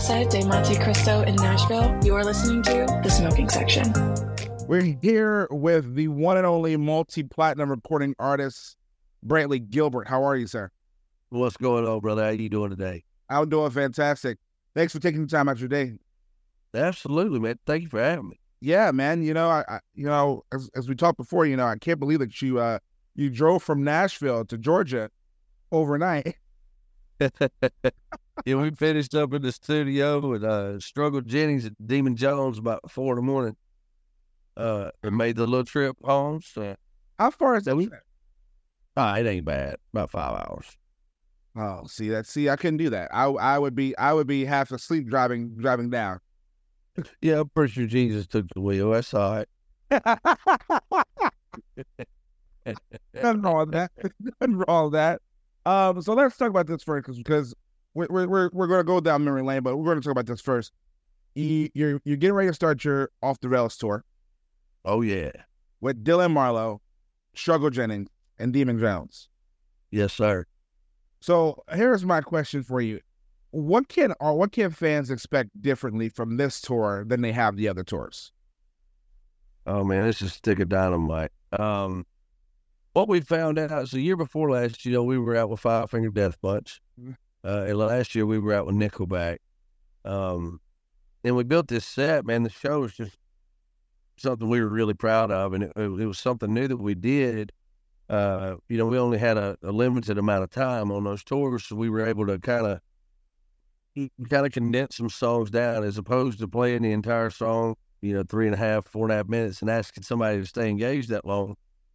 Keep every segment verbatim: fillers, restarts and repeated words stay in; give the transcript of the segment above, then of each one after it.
outside de Monte Cristo in Nashville, you are listening to The Smoking Section. We're here with the one and only multi-platinum recording artist, Brantley Gilbert. How are you, sir? What's going on, brother? How you doing today? I'm doing fantastic. Thanks for taking the time out of your day. Absolutely, man. Thank you for having me. Yeah, man. You know, I, I you know, as as we talked before, you know, I can't believe that you uh you drove from Nashville to Georgia overnight. Yeah, we finished up in the studio with uh, Struggle Jennings at Demon Jones about four in the morning. Uh, and made the little trip home. So, How far is that? ah, it ain't bad. About five hours. Oh, see that? See, I couldn't do that. I I would be I would be half asleep driving driving down. Yeah, I'm pretty sure Jesus took the wheel. That's all right. Nothing wrong with that. Nothing wrong with that. Um, so let's talk about this first, because because we're we're we're, we're going to go down memory lane, but we're going to talk about this first. You, you're you're getting ready to start your Off the Rails tour Oh, yeah. with Dylan Marlowe, Struggle Jennings, and Demon Jones. Yes, sir. So here's my question for you: What can or what can fans expect differently from this tour than they have the other tours? Oh, man, this is a stick of dynamite. Um, what we found out is the year before last, you know, we were out with Five Finger Death Punch. Uh, and last year we were out with Nickelback. Um, and we built this set, man. The show was just something we were really proud of. And it, it was something new that we did. Uh, you know, we only had a, a limited amount of time on those tours, so we were able to kind of kind of condense some songs down as opposed to playing the entire song, you know, three and a half, four and a half minutes and asking somebody to stay engaged that long.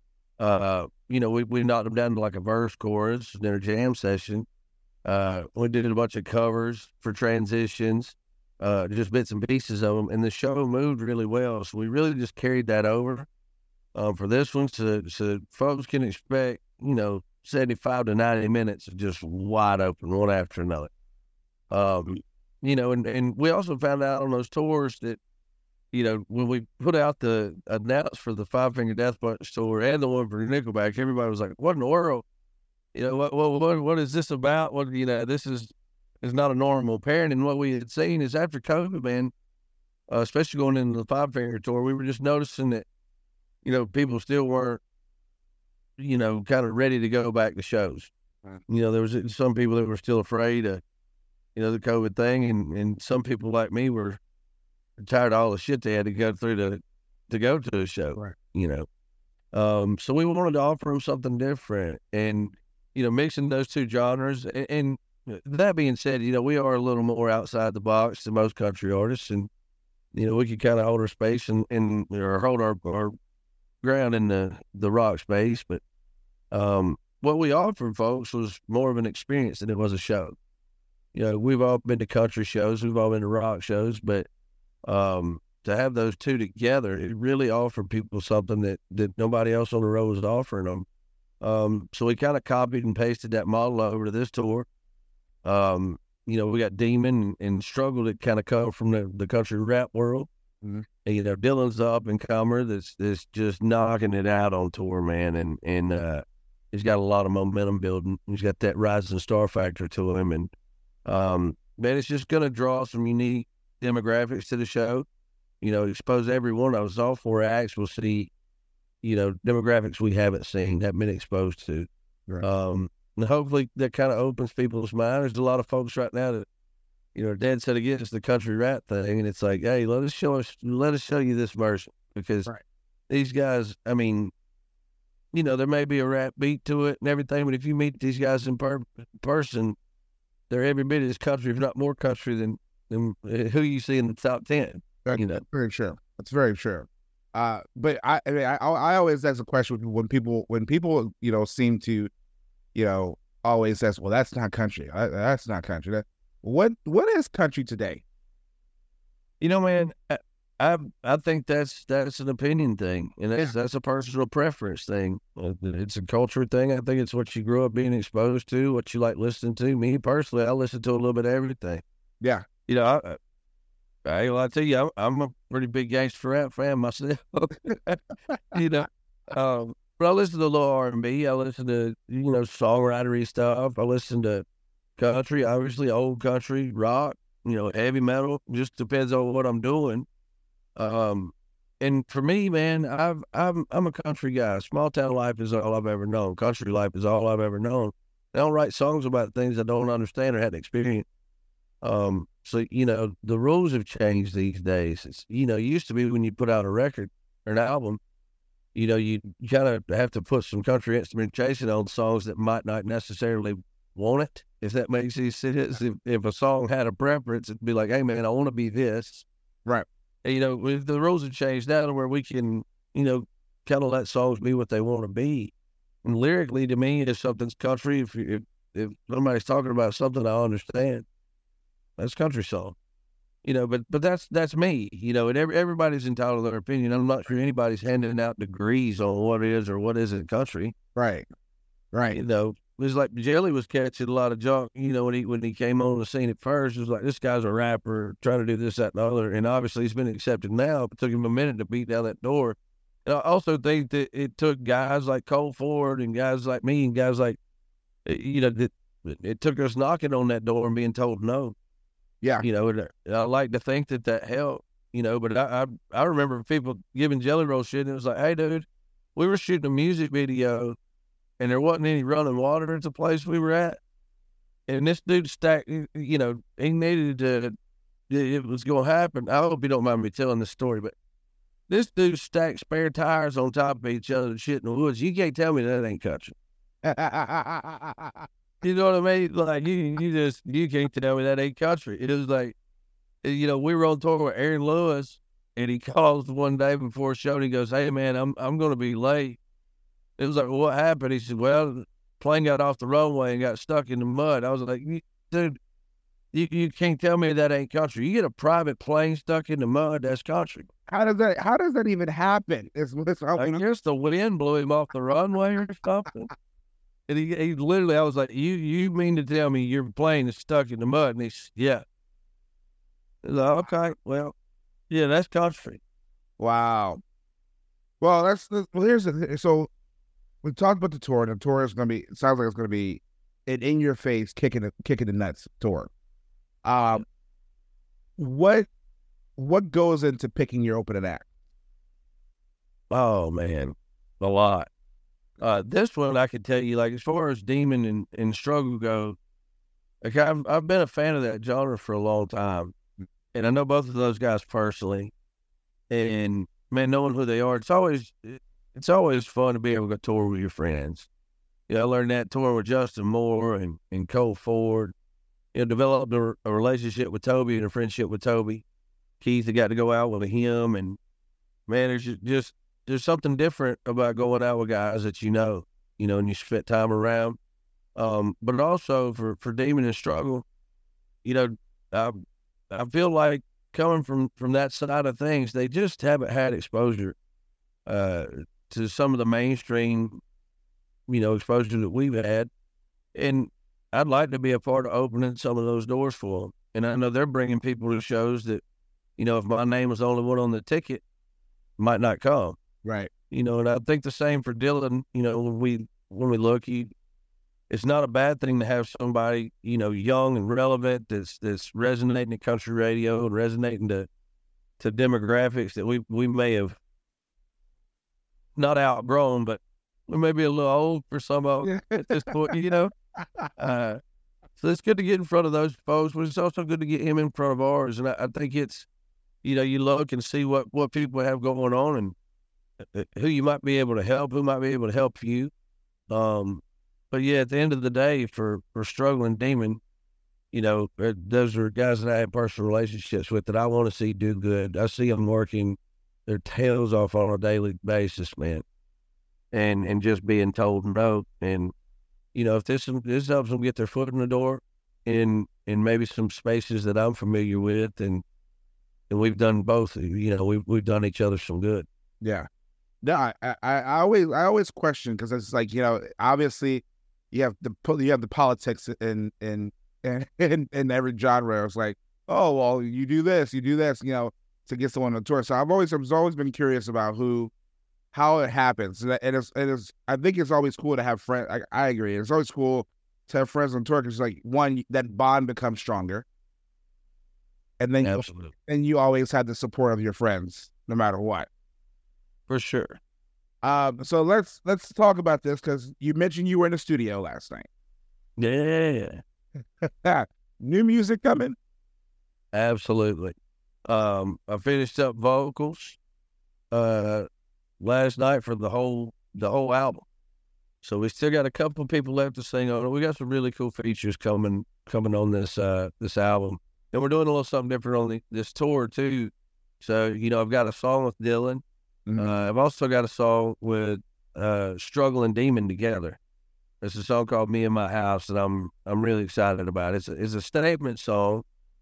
Uh, you know, we, we knocked them down to like a verse, chorus, and then a jam session. Uh, we did a bunch of covers for transitions, uh, just bits and pieces of them, and the show moved really well. So we really just carried that over um, for this one, so, so folks can expect, you know, seventy-five to ninety minutes of just wide open, one after another. Um, you know, and, and we also found out on those tours that, you know, when we put out the announce for the Five Finger Death Punch tour and the one for Nickelback, everybody was like, what in the world? You know, what, what, what, what is this about? What, you know, this is, is not a normal pairing. And what we had seen is after COVID, man, uh, especially going into the Five Finger tour, we were just noticing that, you know, people still weren't, you know, kind of ready to go back to shows. Right. You know, there was some people that were still afraid of, you know, the COVID thing. And, and some people like me were tired of all the shit they had to go through to, to go to a show, right. You know. Um, so we wanted to offer them something different. And, you know, mixing those two genres. And, and that being said, you know, we are a little more outside the box than most country artists. And, you know, we could kind of hold our space and, and or hold our, our ground in the, the rock space. But um, what we offered folks was more of an experience than it was a show. You know, we've all been to country shows. We've all been to rock shows. But um, to have those two together, it really offered people something that, that nobody else on the road was offering them. Um, so we kind of copied and pasted that model over to this tour. Um, you know, we got Demon and Struggle that kind of come from the, the country rap world. Mm-hmm. And, you know, Dylan's the up and comer that's, that's just knocking it out on tour, man. And, and, uh, he's got a lot of momentum building. He's got that rising star factor to him. And, um, man, it's just going to draw some unique demographics to the show. You know, expose every one of us. All four acts will see, you know, demographics we haven't seen, haven't been exposed to. Right. Um, and hopefully that kind of opens people's minds. There's a lot of folks right now that, you know, are dead set against the country rap thing. And it's like, hey, let us show us, let us show you this version. Because right. These guys, I mean, you know, there may be a rap beat to it and everything, but if you meet these guys in per- person, they're every bit as country, if not more country than, than who you see in the top ten. That's you know, very true. That's very true. Uh, but I, I, mean, I, I always ask a question when people, when people, you know, seem to, you know, always says, well, that's not country. I, that's not country. That, what, what is country today? You know, man, I, I, I think that's, that's an opinion thing, and that's, yeah. that's a personal preference thing. It's a culture thing. I think it's what you grew up being exposed to, what you like listening to. Me personally, I listen to a little bit of everything. Yeah. You know, I, I, well, I tell you, I'm, I'm a pretty big gangster rap fan myself. You know, um, but I listen to a little R and B. I listen to, you know, songwritery stuff. I listen to country, obviously old country, rock, you know, heavy metal. Just depends on what I'm doing. Um, and for me, man, I've I'm I'm a country guy. Small town life is all I've ever known. Country life is all I've ever known. I don't write songs about things I don't understand or hadn't experienced. Um, so you know, the rules have changed these days. It's, you know, it used to be when you put out a record or an album, you know, you kind of have to put some country instrumentation on songs that might not necessarily want it. If that makes any sense. If, if a song had a preference, it'd be like, hey man, I want to be this. Right. And, you know, with the rules have changed now to where we can, you know, kind of let songs be what they want to be. And lyrically, to me, if something's country, if if, if somebody's talking about something I understand, that's country song. You know, but but that's that's me. You know, and every, everybody's entitled to their opinion. I'm not sure anybody's handing out degrees on what is or what isn't country. Right. Right. You know, it was like Jelly was catching a lot of junk, you know, when he when he came on the scene at first. It was like, this guy's a rapper trying to do this, that, and the other. And obviously he's been accepted now. It took him a minute to beat down that door. And I also think that it took guys like Cole Ford and guys like me and guys like, you know, that it took us knocking on that door and being told no. Yeah. You know, and I like to think that that helped, you know, but I, I, I remember people giving Jelly Roll shit, and it was like, hey, dude, we were shooting a music video and there wasn't any running water at the place we were at. And this dude stacked, you know, he needed to, it was going to happen. I hope you don't mind me telling this story, but this dude stacked spare tires on top of each other and shit in the woods. You can't tell me that ain't country. You know what I mean? Like, you, you just, you can't tell me that ain't country. It was like, you know, we were on tour with Aaron Lewis, and he calls one day before a show, and he goes, hey, man, I'm I'm going to be late. It was like, well, what happened? He said, well, the plane got off the runway and got stuck in the mud. I was like, dude, you, you can't tell me that ain't country. You get a private plane stuck in the mud, that's country. How does that, how does that even happen? It's, it's, I guess the wind blew him off the runway or something. And he, he literally, I was like, you you mean to tell me your plane is stuck in the mud? And he said, yeah. I was like, okay, well, yeah, that's country. Wow. Well, that's, well, here's the thing. So we talked about the tour, and the tour is going to be, it sounds like it's going to be an in-your-face, kicking the, kicking the nuts tour. Um, what, what goes into picking your opening act? Oh, man, a lot. Uh, this one, I could tell you, like, as far as Demon and, and Struggle go, like, I've, I've been a fan of that genre for a long time. And I know both of those guys personally. And, man, knowing who they are, it's always it's always fun to be able to go tour with your friends. You know, I learned that tour with Justin Moore and, and Cole Ford. You know, developed a, a relationship with Toby and a friendship with Toby. Keith, I got to go out with him. And, man, there's just, just there's something different about going out with guys that you know, you know, and you spend time around. Um, but also for, for Demon and Struggle, you know, I, I feel like coming from, from that side of things, they just haven't had exposure uh, to some of the mainstream, you know, exposure that we've had. And I'd like to be a part of opening some of those doors for them. And I know they're bringing people to shows that, you know, if my name was the only one on the ticket, might not come. Right. You know, and I think the same for Dylan. You know, when we when we look, he, it's not a bad thing to have somebody, you know, young and relevant that's that's resonating to country radio and resonating to to demographics that we we may have not outgrown, but we may be a little old for some of them at this point, you know. Uh, so it's good to get in front of those folks, but it's also good to get him in front of ours. And I, I think it's, you know, you look and see what, what people have going on and who you might be able to help, who might be able to help you. Um, but yeah, at the end of the day, for, for Struggling Demon, you know, those are guys that I have personal relationships with that I want to see do good. I see them working their tails off on a daily basis, man. And, and just being told no. And, you know, if this, this helps them get their foot in the door in, in maybe some spaces that I'm familiar with, and, and we've done both, you know, we've, we've done each other some good. Yeah. No, I, I, I always, I always question, because it's like, you know, obviously you have the, you have the politics in, in, in, in, in every genre. It's like, oh, well, you do this, you do this, you know, to get someone on tour. So I've always, I've always been curious about who, how it happens. And it's, it is, I think it's always cool to have friends. I, I agree. It's always cool to have friends on tour, because like, one, that bond becomes stronger. and then you, Absolutely. and you always had the support of your friends, no matter what. For sure. Um, so let's let's talk about this because you mentioned you were in the studio last night. Yeah. New music coming? Absolutely. Um, I finished up vocals uh last night for the whole the whole album. So we still got a couple of people left to sing on it. We got some really cool features coming coming on this uh this album. And we're doing a little something different on the, this tour too. So, you know, I've got a song with Dylan. Mm-hmm. Uh, I've also got a song with uh Struggle and Demon together. It's a song called Me and My House, and I'm I'm really excited about it. It's a, it's a statement song,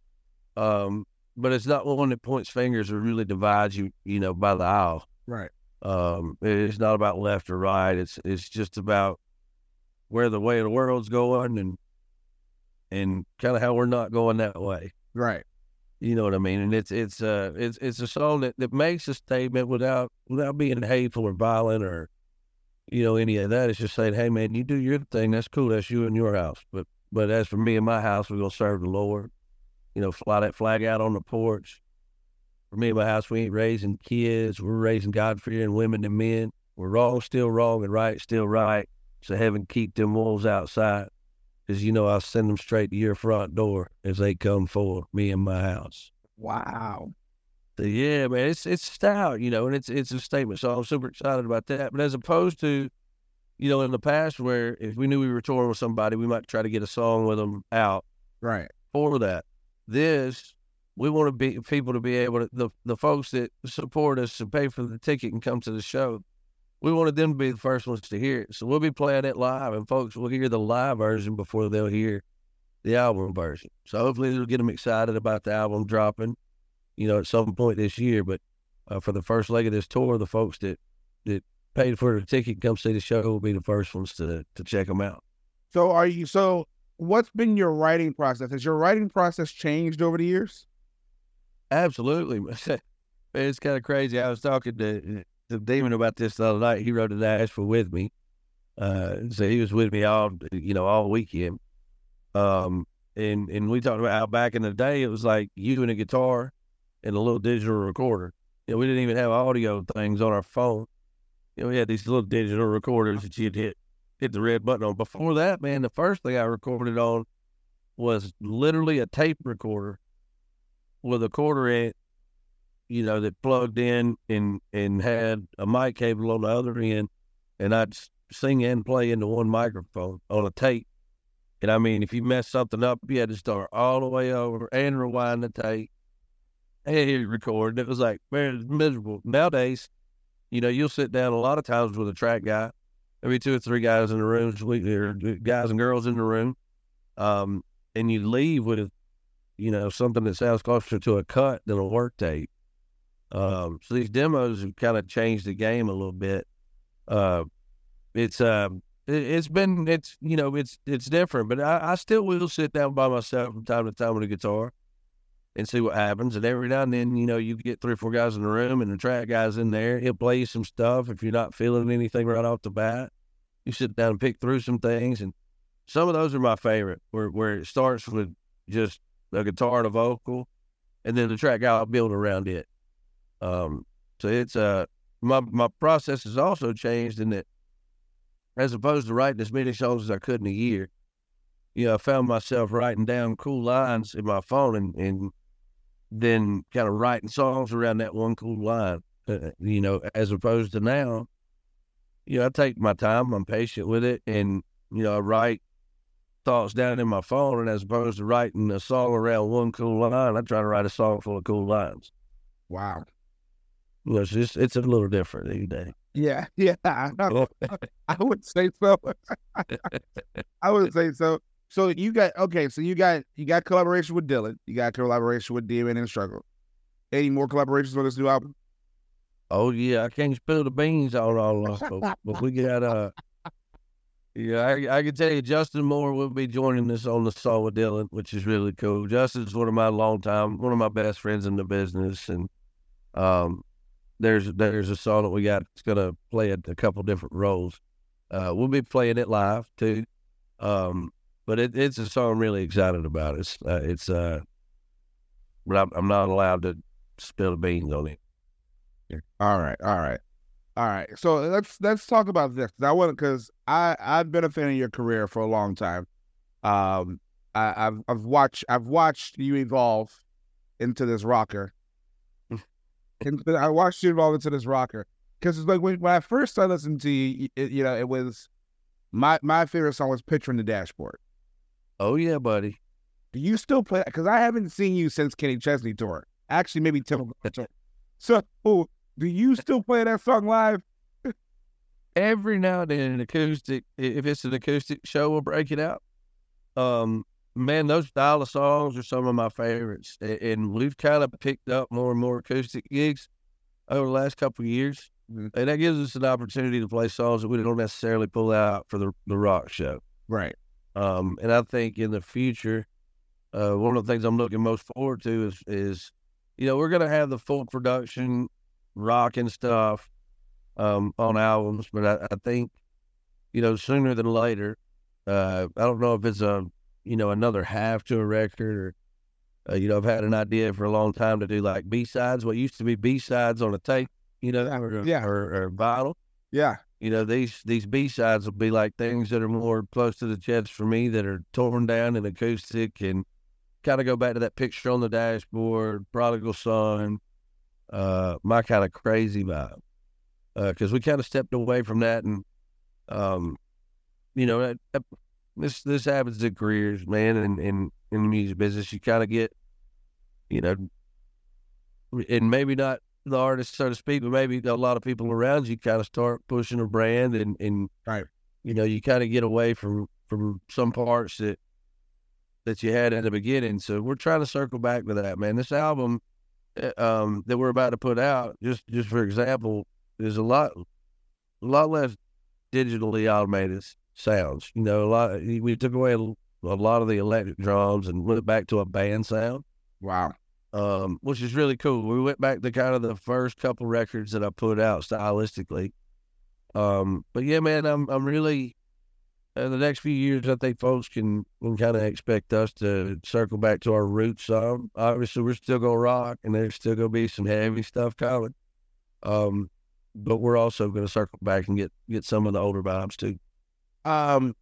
um, but it's not one that points fingers or really divides you, you know, by the aisle. Right. Um, it's not about left or right. It's it's just about where the way of the world's going and and kind of how we're not going that way. Right. You know what I mean? And it's it's uh it's it's a song that, that makes a statement without without being hateful or violent or you know any of that. It's just saying, hey man, you do your thing. That's cool. That's you and your house. But but as for me and my house, we're gonna serve the Lord. You know, fly that flag out on the porch. For me and my house, we ain't raising kids. We're raising God-fearing women and men. We're wrong, still wrong, and right, still right. So heaven keep them wolves outside. Because, you know, I'll send them straight to your front door as they come for me and my house. Wow. So, yeah, man, it's it's stout, you know, and it's it's a statement. So I'm super excited about that. But as opposed to, you know, in the past where if we knew we were touring with somebody, we might try to get a song with them out. Right. For that. This, we want to be people to be able to, the, the folks that support us and pay for the ticket and come to the show, we wanted them to be the first ones to hear it. So we'll be playing it live, and folks will hear the live version before they'll hear the album version. So hopefully it'll get them excited about the album dropping, you know, at some point this year. But uh, for the first leg of this tour, the folks that, that paid for the ticket and come see the show will be the first ones to to check them out. So are you, so what's been your writing process? Has your writing process changed over the years? Absolutely. It's kind of crazy. I was talking to, to Demon about this the other night. He wrote an Nashville with me. Uh, so he was with me all, you know, all weekend. Um, and, and we talked about how back in the day, it was like you and a guitar and a little digital recorder. You know, we didn't even have audio things on our phone. You know, we had these little digital recorders that you'd hit, hit the red button on. Before that, man, the first thing I recorded on was literally a tape recorder with a quarter inch, you know, that plugged in and, and had a mic cable on the other end, and I'd sing and play into one microphone on a tape. And I mean, if you messed something up, you had to start all the way over and rewind the tape and record. It was like, man, it's miserable. Nowadays, you know, you'll sit down a lot of times with a track guy, maybe two or three guys in the room, or guys and girls in the room, um, and you leave with a you know, something that sounds closer to a cut than a work tape. Um, so these demos have kind of changed the game a little bit. Uh, it's, uh, it, it's been, it's, you know, it's, it's different, but I, I still will sit down by myself from time to time with a guitar and see what happens. And every now and then, you know, you get three or four guys in the room and the track guy's in there. He'll play you some stuff. If you're not feeling anything right off the bat, you sit down and pick through some things. And some of those are my favorite, where, where it starts with just a guitar and a vocal, and then the track guy will build around it. Um, so it's, uh, my, my process has also changed in that as opposed to writing as many songs as I could in a year, you know, I found myself writing down cool lines in my phone and, and then kind of writing songs around that one cool line, uh, you know, as opposed to now, you know, I take my time, I'm patient with it, and, you know, I write thoughts down in my phone, and as opposed to writing a song around one cool line, I try to write a song full of cool lines. Wow. You know, it's just, it's a little different these days. Yeah, yeah. I, I would say so. I would say so. So you got, okay, so you got, you got collaboration with Dylan. You got collaboration with Demon and Struggle. Any more collaborations on this new album? Oh, yeah. I can't spill the beans on all of them, but we got, uh, yeah, I, I can tell you Justin Moore will be joining us on the song with Dylan, which is really cool. Justin's one of my long time, one of my best friends in the business. And um, there's there's a song that we got that's going to play a, a couple different roles. Uh, we'll be playing it live too. Um, but it, it's a song I'm really excited about. It's, uh, it's, uh, but I'm, I'm not allowed to spill the beans on it. All right, all right, all right. So let's let's talk about this. I want because I I've been a fan of your career for a long time. Um, I, I've I've watched I've watched you evolve into this rocker. and I watched you evolve into this rocker because it's like when, when I first started listening to you, it, you know, it was my my favorite song was "Picture in the Dashboard." Oh yeah, buddy. Do you still play? Because I haven't seen you since Kenny Chesney tour. Actually, maybe Tim tour. So, oh, do you still play that song live? Every now and then, an acoustic. If it's an acoustic show, we'll break it out. Um, man, those style of songs are some of my favorites, and we've kind of picked up more and more acoustic gigs over the last couple of years, mm-hmm. and that gives us an opportunity to play songs that we don't necessarily pull out for the the rock show. Right. Um, and I think in the future, uh, one of the things I'm looking most forward to is is. You know, we're going to have the full production rock and stuff um, on albums, but I, I think, you know, sooner than later, uh, I don't know if it's a, you know, another half to a record or, uh, you know, I've had an idea for a long time to do like B-sides, what used to be B-sides on a tape, you know, or, yeah. or, or vinyl. Yeah. You know, these, these B-sides will be like things that are more close to the chest for me that are torn down and acoustic and kind of go back to that Picture on the Dashboard, Prodigal Son, uh, my kind of crazy vibe. Because uh, we kind of stepped away from that, and um, you know, that, that, this this happens in careers, man, and in, in the music business, you kind of get, you know, and maybe not the artist, so to speak, but maybe a lot of people around you kind of start pushing a brand, and, and right, you know, you kind of get away from from some parts that. that you had at the beginning. So we're trying to circle back to that, man. This album um, that we're about to put out, just just for example, is a lot a lot less digitally automated sounds. You know, a lot. We took away a, a lot of the electric drums and went back to a band sound. Wow. Um, which is really cool. We went back to kind of the first couple records that I put out stylistically. Um, but yeah, man, I'm I'm really. In the next few years, I think folks can, can kind of expect us to circle back to our roots. Um, obviously, we're still going to rock, and there's still going to be some heavy stuff coming. Um, but we're also going to circle back and get, get some of the older vibes, too. Um,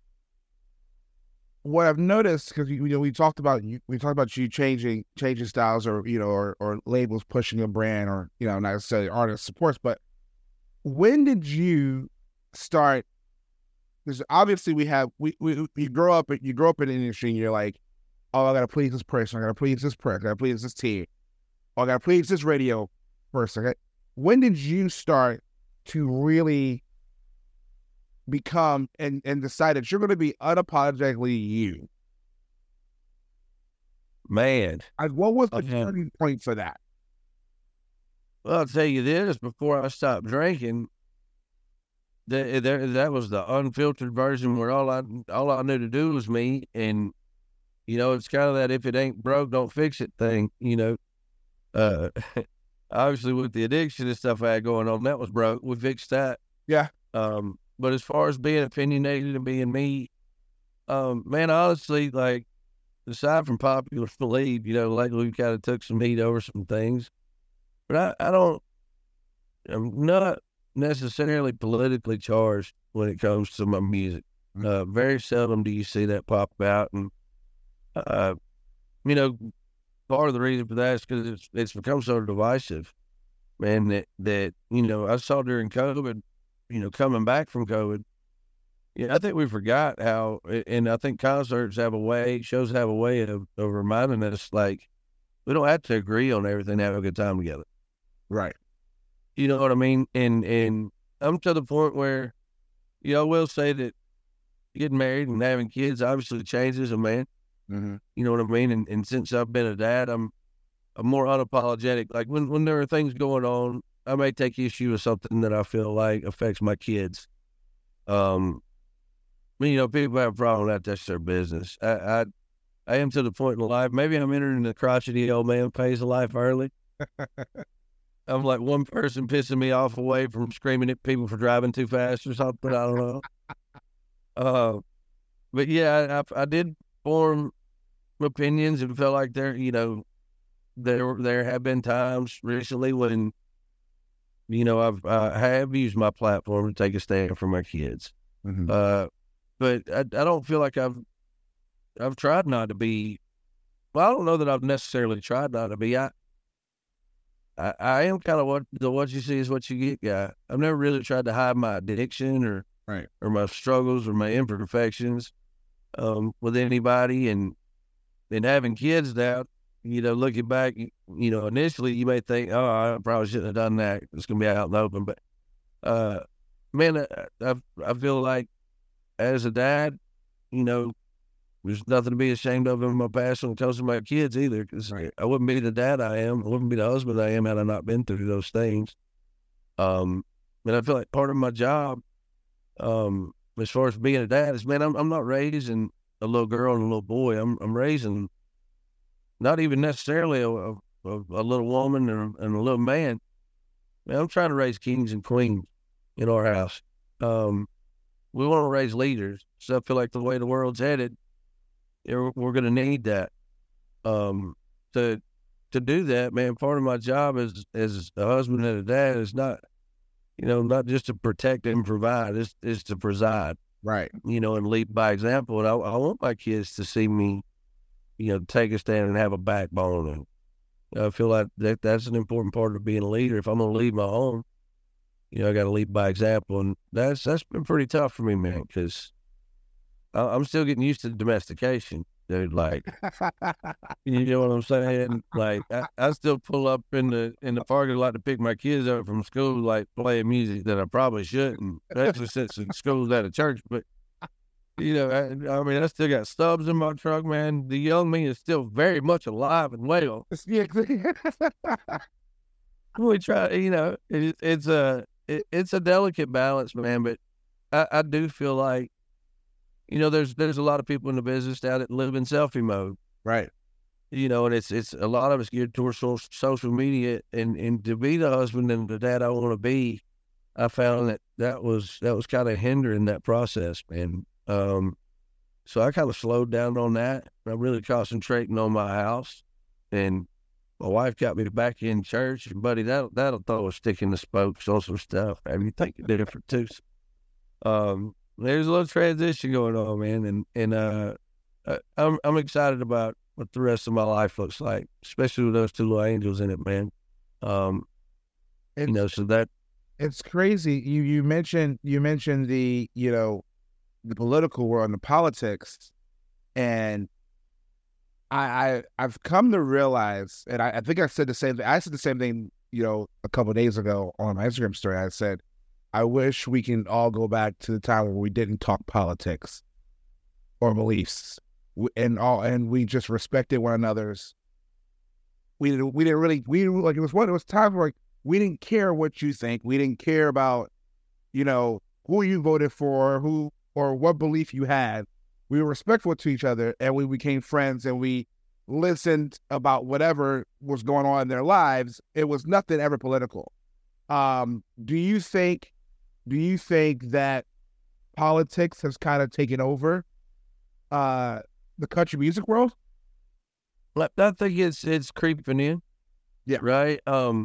what I've noticed, because you know we talked about you, we talked about you changing changing styles, or you know, or, or labels pushing a brand, or you know, not necessarily artist supports. But when did you start? Because obviously we have we, we you grow up you grow up in the industry and you're like, oh, I gotta please this person, I gotta please this person, I gotta please this team, or I gotta please this radio person. Okay? When did you start to really become and, and decide that you're gonna be unapologetically you? Man. Like, what was the okay. turning point for that? Well, I'll tell you this, before I stopped drinking, That, that that was the unfiltered version where all I all I knew to do was me, and you know it's kind of that if it ain't broke, don't fix it thing. You know, uh, obviously with the addiction and stuff I had going on, that was broke. We fixed that. Yeah. Um, but as far as being opinionated and being me, um, man, honestly, like aside from popular belief, you know, lately we kind of took some heat over some things, but I, I don't, I'm not necessarily politically charged when it comes to my music. Uh, very seldom do you see that pop out, and uh, you know, part of the reason for that is because it's it's become so divisive, man. That that you know, I saw during COVID, you know, coming back from COVID, yeah, I think we forgot how, and I think concerts have a way, shows have a way of, of reminding us, like, we don't have to agree on everything to have a good time together. Right. You know what I mean? And and I'm to the point where, you know, I will say that getting married and having kids obviously changes a man. Mm-hmm. You know what I mean? And and since I've been a dad, I'm I'm more unapologetic. Like when, when there are things going on, I may take issue with something that I feel like affects my kids. Um, I mean, you know, people have a problem with that. That's their business. I, I I am to the point in life. Maybe I'm entering the crotchety old man phase of life early. I'm like one person pissing me off away from screaming at people for driving too fast or something. I don't know. Uh, but yeah, I, I, I did form opinions and felt like they're, you know, there there have been times recently when, you know, I've I have used my platform to take a stand for my kids. Mm-hmm. Uh, but I, I don't feel like I've I've tried not to be. Well, I don't know that I've necessarily tried not to be. I I, I am kind of what the what you see is what you get guy. I've never really tried to hide my addiction or right. or my struggles or my imperfections um, with anybody. And and having kids now, you know, looking back, you know, initially you may think, oh, I probably shouldn't have done that. It's going to be out in the open. But, uh, man, I, I, I feel like as a dad, you know, there's nothing to be ashamed of in my past when it comes to my kids either, because right. I wouldn't be the dad I am. I wouldn't be the husband I am had I not been through those things. Um, and I feel like part of my job, um, as far as being a dad is, man, I'm, I'm not raising a little girl and a little boy. I'm, I'm raising not even necessarily a, a, a little woman and a, and a little man. Man, I'm trying to raise kings and queens in our house. Um, we want to raise leaders. So I feel like the way the world's headed, we're, we're going to need that. Um, to to do that, man, part of my job as as a husband and a dad is not, you know, not just to protect and provide, it's, it's to preside. Right. You know, and lead by example. And I, I want my kids to see me, you know, take a stand and have a backbone. And I feel like that that's an important part of being a leader. If I'm going to lead my own, you know, I got to lead by example. And that's that's been pretty tough for me, man, because I'm still getting used to domestication, dude. Like, you know what I'm saying? Like, I, I still pull up in the in the parking lot to pick my kids up from school, like playing music that I probably shouldn't, especially since the school's at a church. But you know, I, I mean, I still got stubs in my truck, man. The young me is still very much alive and well. Yeah. We try, you know, it, it's a it, it's a delicate balance, man. But I, I do feel like, you know, there's there's a lot of people in the business now that live in selfie mode, right? You know, and it's it's a lot of it's geared towards social, social media, and and to be the husband and the dad I want to be, I found that that was that was kind of hindering that process, man. Um, so I kind of slowed down on that. I'm really concentrating on my house, and my wife got me back in church. And buddy, that that'll throw a stick in the spokes on some stuff. I mean, think it different too. Um. There's a little transition going on, man, and and uh, I'm I'm excited about what the rest of my life looks like, especially with those two little angels in it, man. Um, it's, you know, so that it's crazy. You you mentioned you mentioned the you know the political world and the politics, and I, I I've come to realize, and I, I think I said the same thing. I said the same thing, you know, a couple of days ago on my Instagram story. I said, I wish we can all go back to the time where we didn't talk politics or beliefs, and all, and we just respected one another's. We didn't. We didn't really. We like it was one. It was times where like, we didn't care what you think. We didn't care about, you know, who you voted for, who or what belief you had. We were respectful to each other, and we became friends, and we listened about whatever was going on in their lives. It was nothing ever political. Um, do you think? Do you think that politics has kind of taken over uh, the country music world? I think it's it's creeping in. Yeah. Right. Um,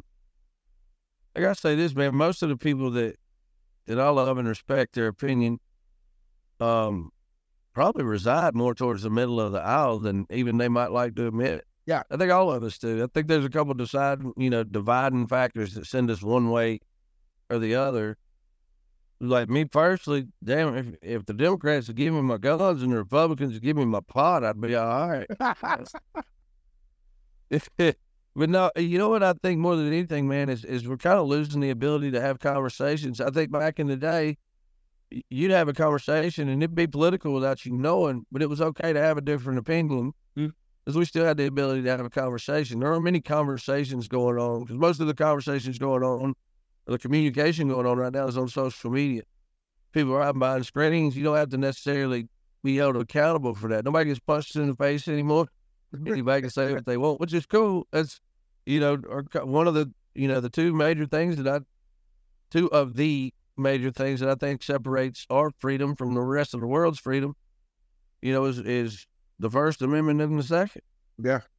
I gotta say this, man. Most of the people that that I love and respect their opinion, um, probably reside more towards the middle of the aisle than even they might like to admit. Yeah. I think all of us do. I think there's a couple of deciding, you know, dividing factors that send us one way or the other. Like me personally, damn, if, if the Democrats would give me my guns and the Republicans would give me my pot, I'd be all right. But no, you know what I think more than anything, man, is, is we're kind of losing the ability to have conversations. I think back in the day, you'd have a conversation and it'd be political without you knowing, but it was okay to have a different opinion because mm. we still had the ability to have a conversation. There are many conversations going on because most of the conversations going on, the communication going on right now is on social media. People are out behind screens. You don't have to necessarily be held accountable for that. Nobody gets punched in the face anymore. Anybody can say what they want, which is cool. That's, you know, one of the, you know, the two major things that I, two of the major things that I think separates our freedom from the rest of the world's freedom, you know, is, is the First Amendment and the Second. Yeah.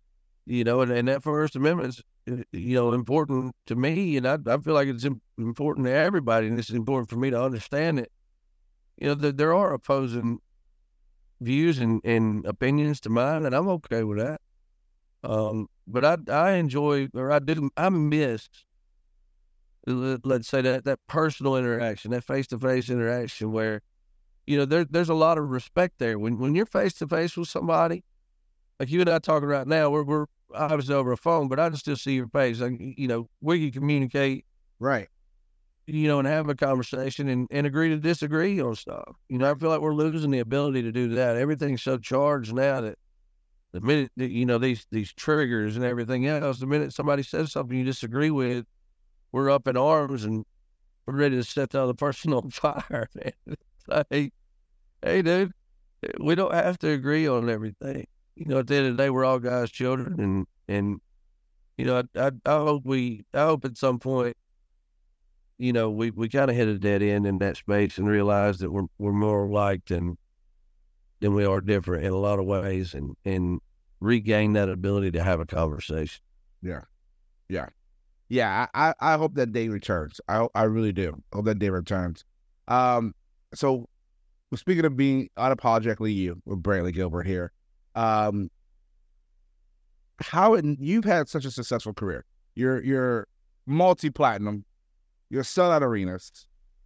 You know, and, and that First Amendment is, you know, important to me, and I, I feel like it's important to everybody, and it's important for me to understand it. You know, that there are opposing views and, and opinions to mine, and I'm okay with that. Um, but I I enjoy, or I do, I miss, let's say that that personal interaction, that face to face interaction, where, you know, there there's a lot of respect there. When when you're face to face with somebody, like you and I talking right now, we're we're obviously over a phone, but I can still see your face. Like, you know, we can communicate, right? You know, and have a conversation and, and agree to disagree on stuff. You know, I feel like we're losing the ability to do that. Everything's so charged now that the minute that, you know, these these triggers and everything else, the minute somebody says something you disagree with, we're up in arms and we're ready to set the other person on fire, man. It's like, hey, hey, dude, we don't have to agree on everything. You know, at the end of the day, we're all God's children, and and you know, I I, I hope we, I hope at some point, you know, we, we kind of hit a dead end in that space and realize that we're we're more alike than than we are different in a lot of ways, and and regain that ability to have a conversation. Yeah, yeah, yeah. I I hope that day returns. I I really do. I hope that day returns. Um. So, speaking of being unapologetically you with Brantley Gilbert here. Um, how you've had such a successful career. You're you're multi-platinum. You're selling out arenas.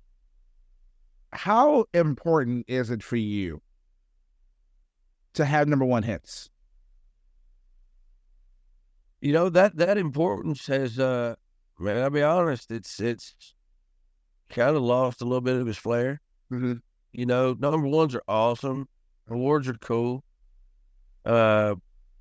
How important is it for you to have number one hits? You know, that that importance has, uh, man, I'll be honest, it's it's kind of lost a little bit of its flair. Mm-hmm. You know, number ones are awesome. Awards are cool. Uh,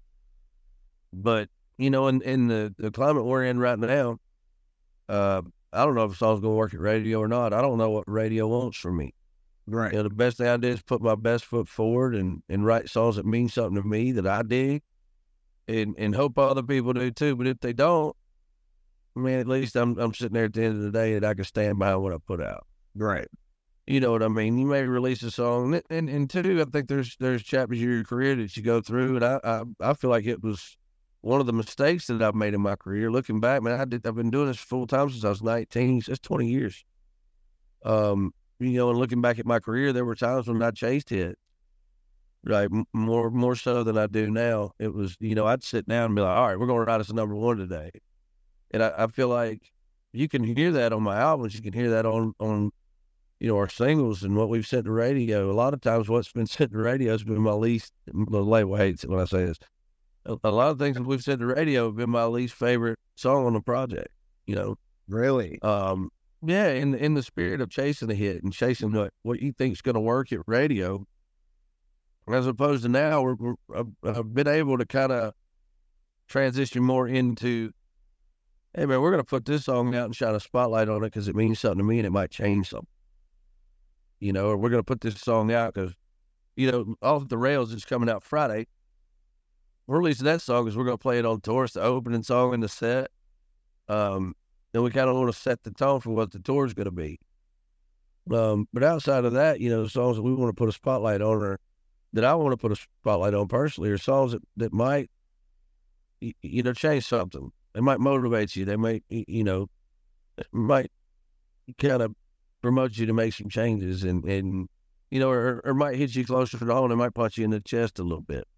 but you know, in, in the, the climate we're in right now, uh, I don't know if a song's going to work at radio or not. I don't know what radio wants from me. Right. You know, the best thing I did is put my best foot forward and, and write songs that mean something to me, that I dig, and, and hope other people do too. But if they don't, I mean, at least I'm, I'm sitting there at the end of the day that I can stand behind what I put out. Right. You know what I mean? You may release a song, and, and, and two, I think there's there's chapters of your career that you go through, and I, I I feel like it was one of the mistakes that I've made in my career. Looking back, man, I did, I've been doing this full time since I was nineteen. So that's twenty years. Um, you know, and looking back at my career, there were times when I chased hits, right? M- more more so than I do now. It was, you know, I'd sit down and be like, all right, we're going to write us a number one today, and I, I feel like you can hear that on my albums. You can hear that on on. you know, our singles and what we've sent to radio. A lot of times what's been sent to radio has been my least, the label hates it when I say this. A, a lot of things that we've sent to radio have been my least favorite song on the project, you know. Really? Um, yeah, in, in the spirit of chasing a hit and chasing what, what you think is going to work at radio, as opposed to now, we're, we're, I've been able to kind of transition more into, hey, man, we're going to put this song out and shine a spotlight on it because it means something to me and it might change something. You know, or we're going to put this song out because, you know, Off the Rails is coming out Friday. We're releasing that song because we're going to play it on tour. It's the opening song in the set. Um, then we kind of want to set the tone for what the tour is going to be. Um, but outside of that, you know, the songs that we want to put a spotlight on, or that I want to put a spotlight on personally, are songs that, that might, you know, change something. They might motivate you. They might, you know, might kind of promote you to make some changes, and, and you know, or, or might hit you closer to home. It might punch you in the chest a little bit.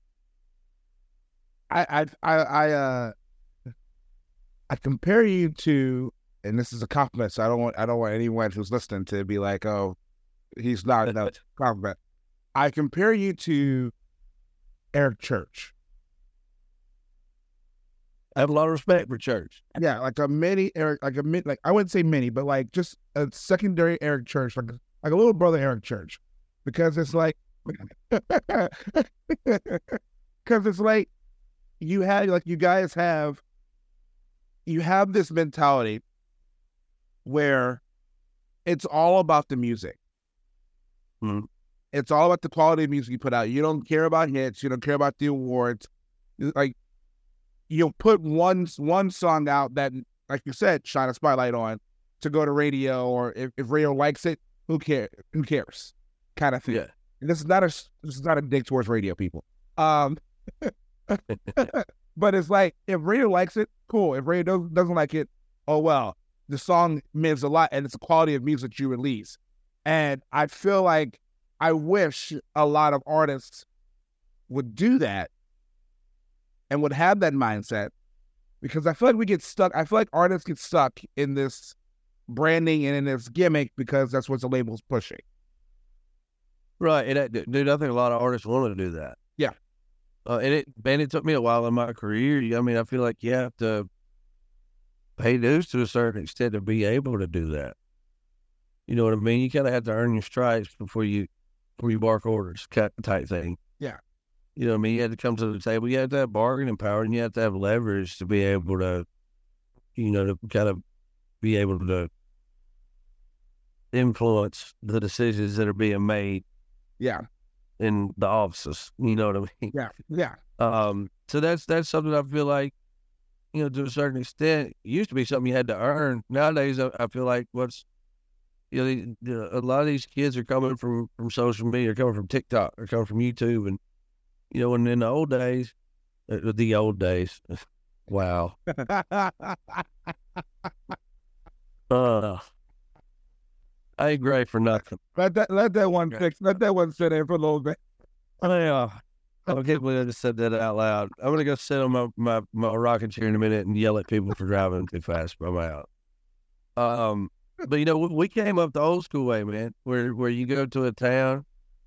I I I I uh I compare you to, and this is a compliment, so I don't want I don't want anyone who's listening to be like, oh, he's not enough compliment. I compare you to Eric Church. I have a lot of respect for Church. Yeah, like a mini Eric, like a mid, like I wouldn't say mini, but like just a secondary Eric Church, like like a little brother Eric Church, because it's like, because it's like you had like you guys have, you have this mentality where it's all about the music. Mm-hmm. It's all about the quality of music you put out. You don't care about hits. You don't care about the awards. Like, you'll put one one song out that, like you said, shine a spotlight on to go to radio, or if, if radio likes it, who cares? Who cares? Kind of thing. Yeah. And this is not a this is not a dig towards radio people. Um, But it's like, if radio likes it, cool. If radio doesn't, doesn't like it, oh well. The song means a lot, and it's the quality of music you release. And I feel like I wish a lot of artists would do that and would have that mindset, because I feel like we get stuck. I feel like artists get stuck in this branding and in this gimmick because that's what the label's pushing. Right. And that, dude, I think a lot of artists want to do that. Yeah. Uh, and it, man, it took me a while in my career. I mean, I feel like you have to pay dues to a certain extent to be able to do that. You know what I mean? You kind of have to earn your stripes before you, before you bark orders, cut type thing. Yeah. You know what I mean? You had to come to the table. You have to have bargaining power, and you have to have leverage to be able to, you know, to kind of be able to influence the decisions that are being made. Yeah. In the offices. You know what I mean? Yeah. Yeah. Um, so that's that's something I feel like, you know, to a certain extent, it used to be something you had to earn. Nowadays, I, I feel like what's, you know, the, the, a lot of these kids are coming from, from social media, they're coming from TikTok, they're coming from YouTube. And, you know, when in the old days, uh, the old days, wow. uh, I ain't great for nothing. Let that let that one fix. Let that one sit in for a little bit. I uh, I can't believe I just said that out loud. I'm gonna go sit on my, my, my rocking chair in a minute and yell at people for driving too fast. I'm out. Um, but you know, we, we came up the old school way, man, where where you go to a town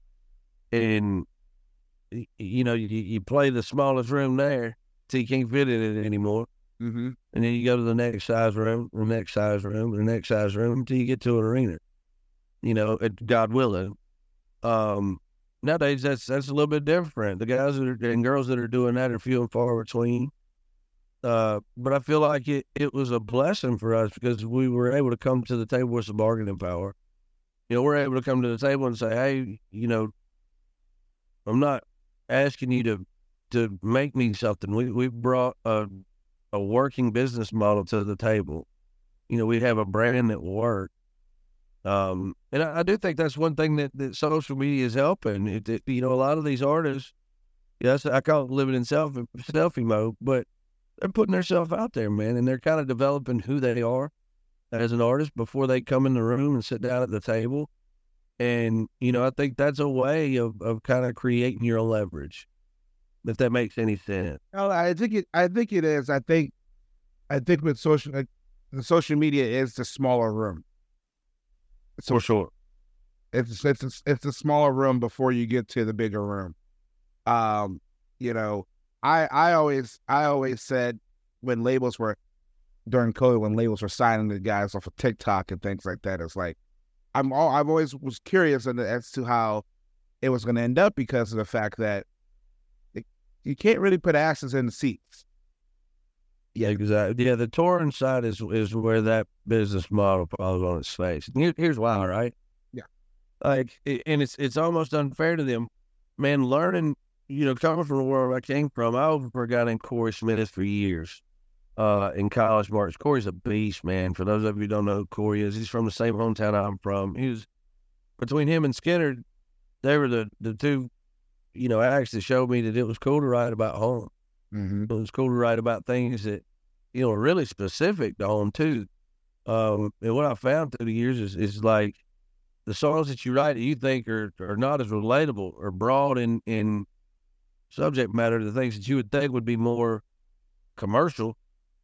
and you know you, you play the smallest room there till you can't fit in it anymore. Mm-hmm. And then you go to the next size room, the next size room, the next size room until you get to an arena. You know, God willing. Um, nowadays, that's that's a little bit different. The guys that are, and girls that are doing that are few and far between. Uh, but I feel like it, it was a blessing for us because we were able to come to the table with some bargaining power. You know, we're able to come to the table and say, hey, you know, I'm not asking you to to make me something. We we brought a a working business model to the table. You know, we have a brand that will work. Um, and I, I do think that's one thing that, that social media is helping. It, it, you know, a lot of these artists, yes, I call it living in self selfie mode, but they're putting themselves out there, man, and they're kind of developing who they are as an artist before they come in the room and sit down at the table. And, you know, I think that's a way of, of kind of creating your own leverage, if that makes any sense. No, I think it. I think it is. I think. I think with social, like, the social media is the smaller room. For sure. It's it's a, it's a smaller room before you get to the bigger room. Um, you know, I I always I always said when labels were during COVID, when labels were signing the guys off of TikTok and things like that, it's like I'm all I've always was curious as to how it was going to end up because of the fact that it, you can't really put asses in the seats. Yeah, exactly. Yeah, the touring side is is where that business model falls on its face. Here, here's why, right? Yeah. Like, it, and it's it's almost unfair to them, man. Learning, you know, coming from the world I came from, I opened for a guy named Corey Smith for years, uh, in college marks. Corey's a beast, man. For those of you who don't know who Corey is, he's from the same hometown I'm from. He was between him and Skinner, they were the the two, you know, acts that showed me that it was cool to write about home. Mm-hmm. It was cool to write about things that, you know, are really specific to home too. Um, and what I found through the years is, is like the songs that you write that you think are, are not as relatable or broad in, in subject matter, the things that you would think would be more commercial,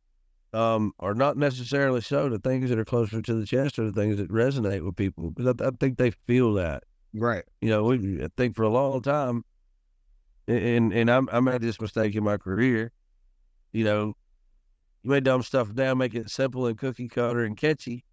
um, are not necessarily so. The things that are closer to the chest are the things that resonate with people, because I, I think they feel that. Right. You know, we, I think for a long time, and and I'm, I made this mistake in my career, you know, you may dumb stuff down, make it simple and cookie cutter and catchy.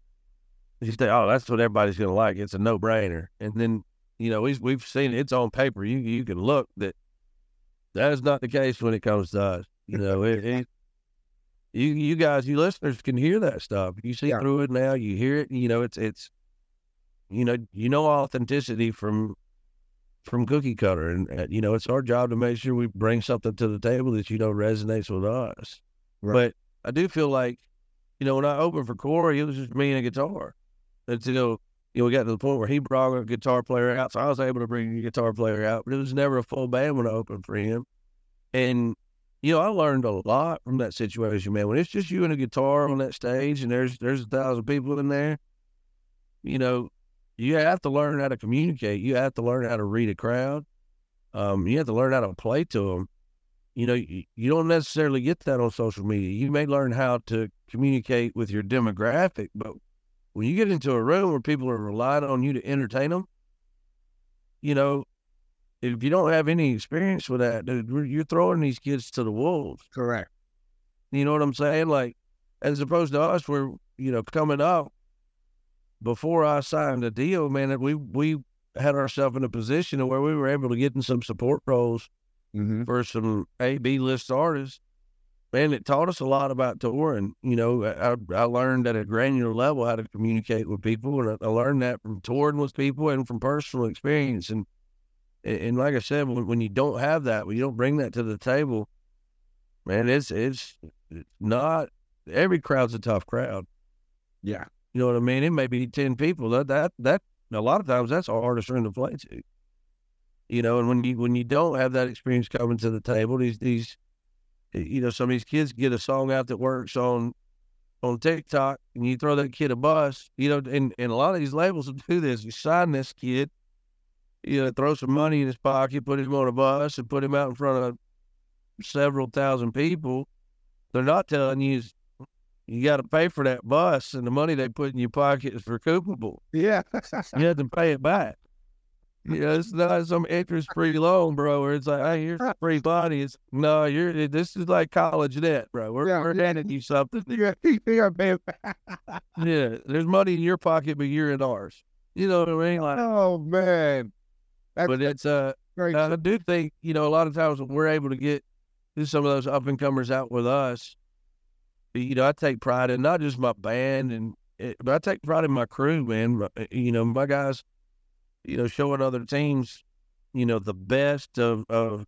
You say, oh, that's what everybody's going to like. It's a no-brainer. And then, you know, we've, we've seen it. It's on paper. You you can look that that is not the case when it comes to us. You know, it, it, you you guys, you listeners can hear that stuff. You see Yeah. through it now. You hear it. You know, it's, it's you know, you know authenticity from from cookie cutter. And, uh, you know, it's our job to make sure we bring something to the table that, you know, resonates with us. Right. But I do feel like, you know, when I opened for Corey, it was just me and a guitar. Until, you know, we got to the point where he brought a guitar player out, so I was able to bring a guitar player out. But it was never a full band when I opened for him. And you know, I learned a lot from that situation, man. When it's just you and a guitar on that stage and there's there's a thousand people in there, you know, you have to learn how to communicate. You have to learn how to read a crowd. Um, you have to learn how to play to them. You know, you, you don't necessarily get that on social media. You may learn how to communicate with your demographic, but when you get into a room where people are relying on you to entertain them, you know, if you don't have any experience with that, dude, you're throwing these kids to the wolves. Correct. You know what I'm saying? Like, as opposed to us, we're, you know, coming up, before I signed a deal, man, we we had ourselves in a position where we were able to get in some support roles Mm-hmm. for some A, B list artists. Man, it taught us a lot about touring. You know, I, I learned at a granular level how to communicate with people, and I, I learned that from touring with people and from personal experience. And and like I said, when, when you don't have that, when you don't bring that to the table, man, it's it's, it's not every crowd's a tough crowd. Yeah. You know what I mean? It may be ten people. That that that a lot of times that's the hardest room to play to. You know, and when you when you don't have that experience coming to the table, these these you know, some of these kids get a song out that works on on TikTok, and you throw that kid a bus. You know, and, and a lot of these labels will do this. You sign this kid, you know, throw some money in his pocket, put him on a bus, and put him out in front of several thousand people. They're not telling you you got to pay for that bus, and the money they put in your pocket is recoupable. Yeah. You have to pay it back. You know, it's not some interest-free loan, bro, where it's like, hey, here's a free body. It's, no, you're, this is like college debt, bro. We're, Yeah. we're handing you something. Yeah. Yeah, babe. Yeah, there's money in your pocket, but you're in ours. You know what I mean? Like, Oh, man. That's but it's, uh, great. I do think, you know, a lot of times when we're able to get some of those up-and-comers out with us, you know, I take pride in not just my band, and it, but I take pride in my crew, man. You know, my guys, you know, showing other teams, you know, the best of, of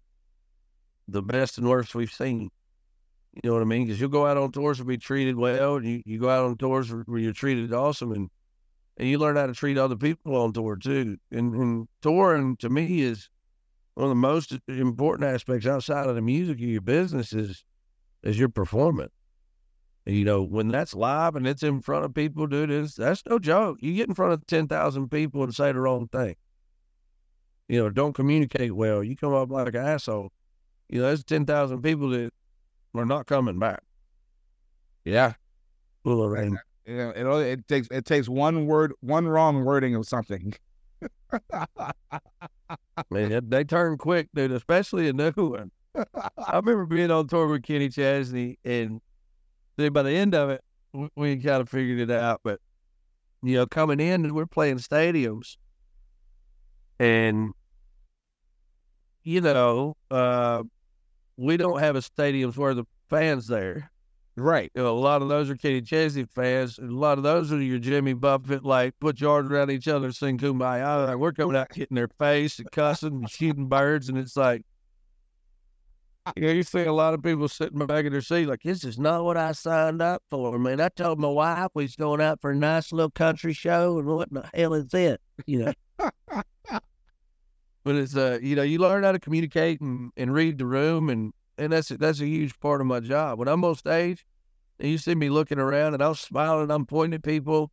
the best and worst we've seen. You know what I mean? Because you'll go out on tours and be treated well, and you, you go out on tours where you're treated awesome, and, and you learn how to treat other people on tour too. And, and touring, to me, is one of the most important aspects outside of the music of your business is, is your performance. You know, when that's live and it's in front of people, dude, it's, that's no joke. You get in front of ten thousand people and say the wrong thing. You know, don't communicate well. You come up like an asshole. You know, there's ten thousand people that are not coming back. Yeah. Full of rain. You know, it, only- it takes it takes one word, one wrong wording of something. Man, they, they turn quick, dude, especially a new one. I remember being on tour with Kenny Chesney, and then by the end of it, we, we kind of figured it out. But, you know, coming in, we're playing stadiums. And, you know, uh, we don't have a stadiums where the fans there. Right. You know, a lot of those are Kenny Chesney fans, and a lot of those are your Jimmy Buffett, like, put your arms around each other and sing Kumbaya. Like, we're coming out hitting their face and cussing and shooting birds, and it's like, you know, you see a lot of people sitting back in their seat like, this is not what I signed up for, man. I told my wife we was going out for a nice little country show, and what in the hell is it? You know? But it's, uh, you know, you learn how to communicate and, and read the room, and, and that's, that's a huge part of my job. When I'm on stage, and you see me looking around, and I'm smiling, I'm pointing at people,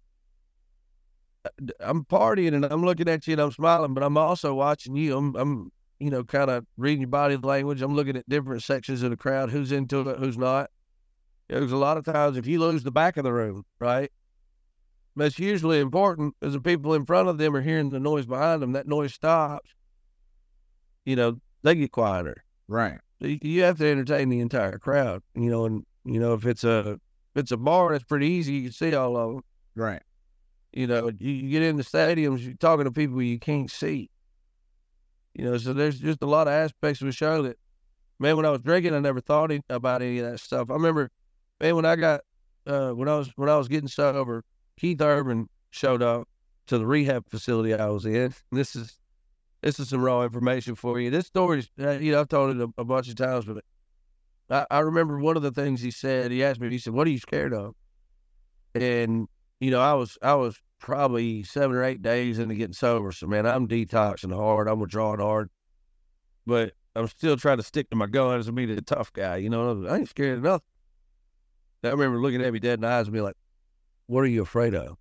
I'm partying, and I'm looking at you, and I'm smiling, but I'm also watching you. I'm, I'm you know, kind of reading your body language. I'm looking at different sections of the crowd, who's into it, who's not. There's a lot of times if you lose the back of the room, right? That's usually important because the people in front of them are hearing the noise behind them. That noise stops. You know, they get quieter. Right. So you, you have to entertain the entire crowd, you know, and, you know, if it's a, if it's a bar, that's pretty easy. You can see all of them. Right. You know, you, you get in the stadiums, you're talking to people you can't see. You know, so there's just a lot of aspects of the show that, man, when I was drinking, I never thought about any of that stuff. I remember, man, when I got, uh, when I was, when I was getting sober, Keith Urban showed up to the rehab facility I was in. This is, this is some raw information for you. This story, uh, you know, I've told it a, a bunch of times, but I, I remember one of the things he said, he asked me, he said, what are you scared of? And, you know, I was, I was probably seven or eight days into getting sober. So, man, I'm detoxing hard. I'm withdrawing hard. But I'm still trying to stick to my guns and be the tough guy. You know, I ain't scared of nothing. I remember looking at me dead in the eyes and be like, what are you afraid of?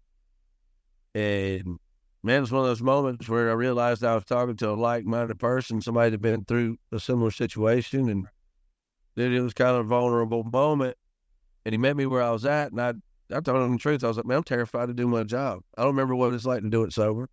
And man, it's one of those moments where I realized I was talking to a like-minded person, somebody that had been through a similar situation, and that it was kind of a vulnerable moment. And he met me where I was at, and I, I told him the truth. I was like, man, I'm terrified to do my job. I don't remember what it's like to do it sober.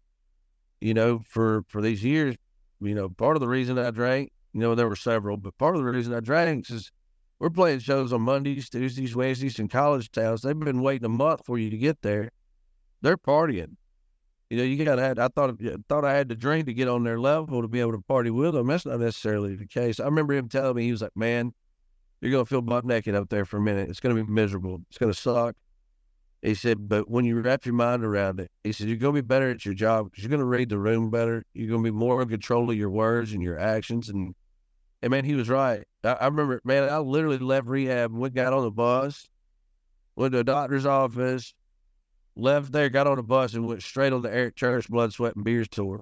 You know, for, for these years, you know, part of the reason I drank, you know, there were several, but part of the reason I drank is we're playing shows on Mondays, Tuesdays, Wednesdays in college towns. They've been waiting a month for you to get there. They're partying. You know, you gotta have, I thought, I thought I had to drink to get on their level to be able to party with them. That's not necessarily the case. I remember him telling me, he was like, man, you're going to feel butt naked up there for a minute. It's going to be miserable. It's going to suck. He said, but when you wrap your mind around it, he said, you're going to be better at your job because you're going to read the room better. You're going to be more in control of your words and your actions. And, and man, he was right. I, I remember, man, I literally left rehab and went, got on the bus, went to a doctor's office, left there, got on the bus, and went straight on the Eric Church Blood, Sweat, and Beers tour.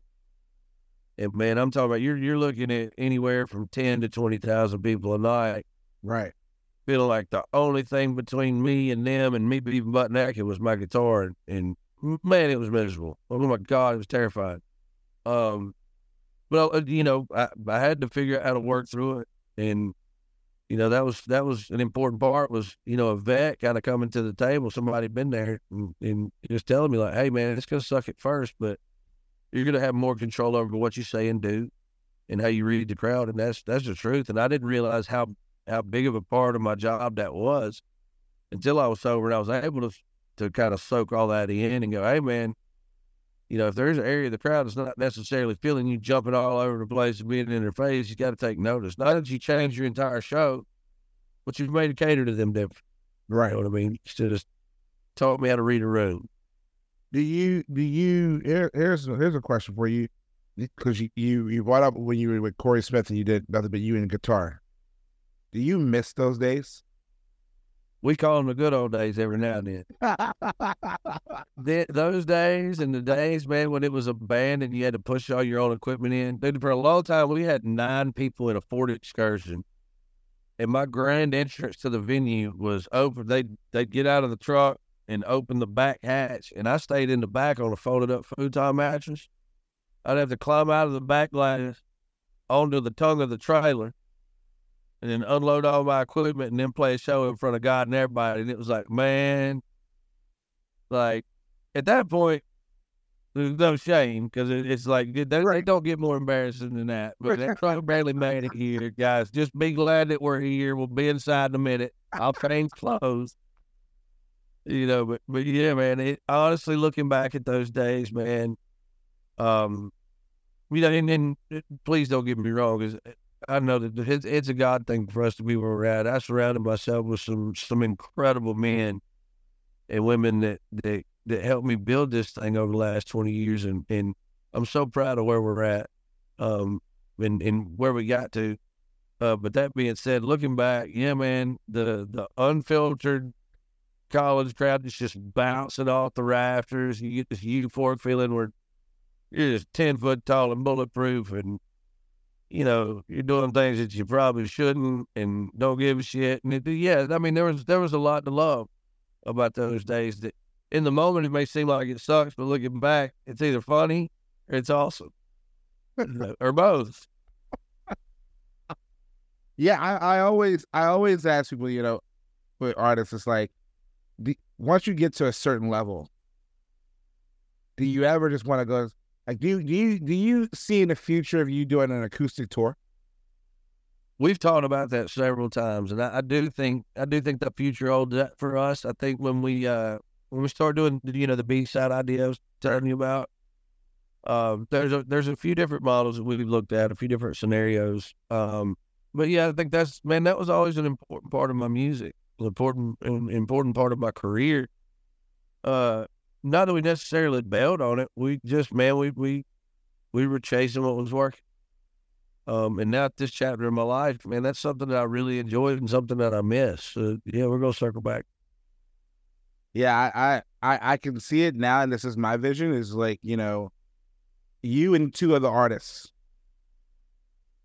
And man, I'm talking about, you're you're looking at anywhere from ten to twenty thousand people a night. Right. Feeling like the only thing between me and them and me being butt naked was my guitar. And, and man, it was miserable. Oh my God, it was terrifying. Um, but, uh, you know, I, I had to figure out how to work through it. And, you know, that was that was an important part was, you know, a vet kind of coming to the table, somebody been there and, and just telling me like, hey, man, it's going to suck at first, but you're going to have more control over what you say and do and how you read the crowd. And that's that's the truth. And I didn't realize how how big of a part of my job that was until I was sober and I was able to to kind of soak all that in and go, hey, man, you know, if there's an area of the crowd that's not necessarily feeling you jumping all over the place and being in their face, you got to take notice. Not that you change your entire show, but you've made it cater to them different. Right. You know what I mean? You just taught me how to read a room. Do you, do you, here, here's, here's a question for you, because you, you, you brought up when you were with Corey Smith and you did nothing but you and guitar. Do you miss those days? We call them the good old days every now and then. the, those days and the days, man, when it was a band and you had to push all your own equipment in. Dude, for a long time, we had nine people in a Ford Excursion. And my grand entrance to the venue was open. They'd, they'd get out of the truck and open the back hatch. And I stayed in the back on a folded up futon mattress. I'd have to climb out of the back glass onto the tongue of the trailer and then unload all my equipment and then play a show in front of God and everybody. And it was like, man, like at that point, there's no shame because it, it's like, they, they don't get more embarrassing than that. But that's why I barely made it here, guys. Just be glad that we're here. We'll be inside in a minute. I'll change clothes. You know, but, but yeah, man, it, honestly, looking back at those days, man, um, you know, and, and please don't get me wrong, because I know that it's, it's a God thing for us to be where we're at. I surrounded myself with some some incredible men and women that that, that helped me build this thing over the last twenty years, and, and I'm so proud of where we're at, um, and, and where we got to. Uh, but that being said, looking back, yeah, man, the the unfiltered college crowd is just bouncing off the rafters. You get this euphoric feeling where you're just ten foot tall and bulletproof, and you know, you're doing things that you probably shouldn't and don't give a shit. And it, yeah, I mean, there was there was a lot to love about those days. That in the moment, it may seem like it sucks, but looking back, it's either funny or it's awesome, or both. Yeah, I, I always I always ask people, you know, with artists, it's like, the, once you get to a certain level, do you ever just want to go? Like, do you, do you do you see in the future of you doing an acoustic tour? We've talked about that several times, and I, I do think I do think the future holds that for us. I think when we uh, when we start doing, you know, the B side idea I was telling you about, um, there's a there's a few different models that we've looked at, a few different scenarios. Um, but yeah, I think that's man, that was always an important part of my music, an important an important part of my career. Uh. Not that we necessarily bailed on it. We just, man, we we we were chasing what was working. Um, and now at this chapter in my life, man, that's something that I really enjoyed and something that I miss. So, yeah, we're gonna circle back. Yeah, I, I I can see it now, and this is my vision. Is like, you know, you and two other artists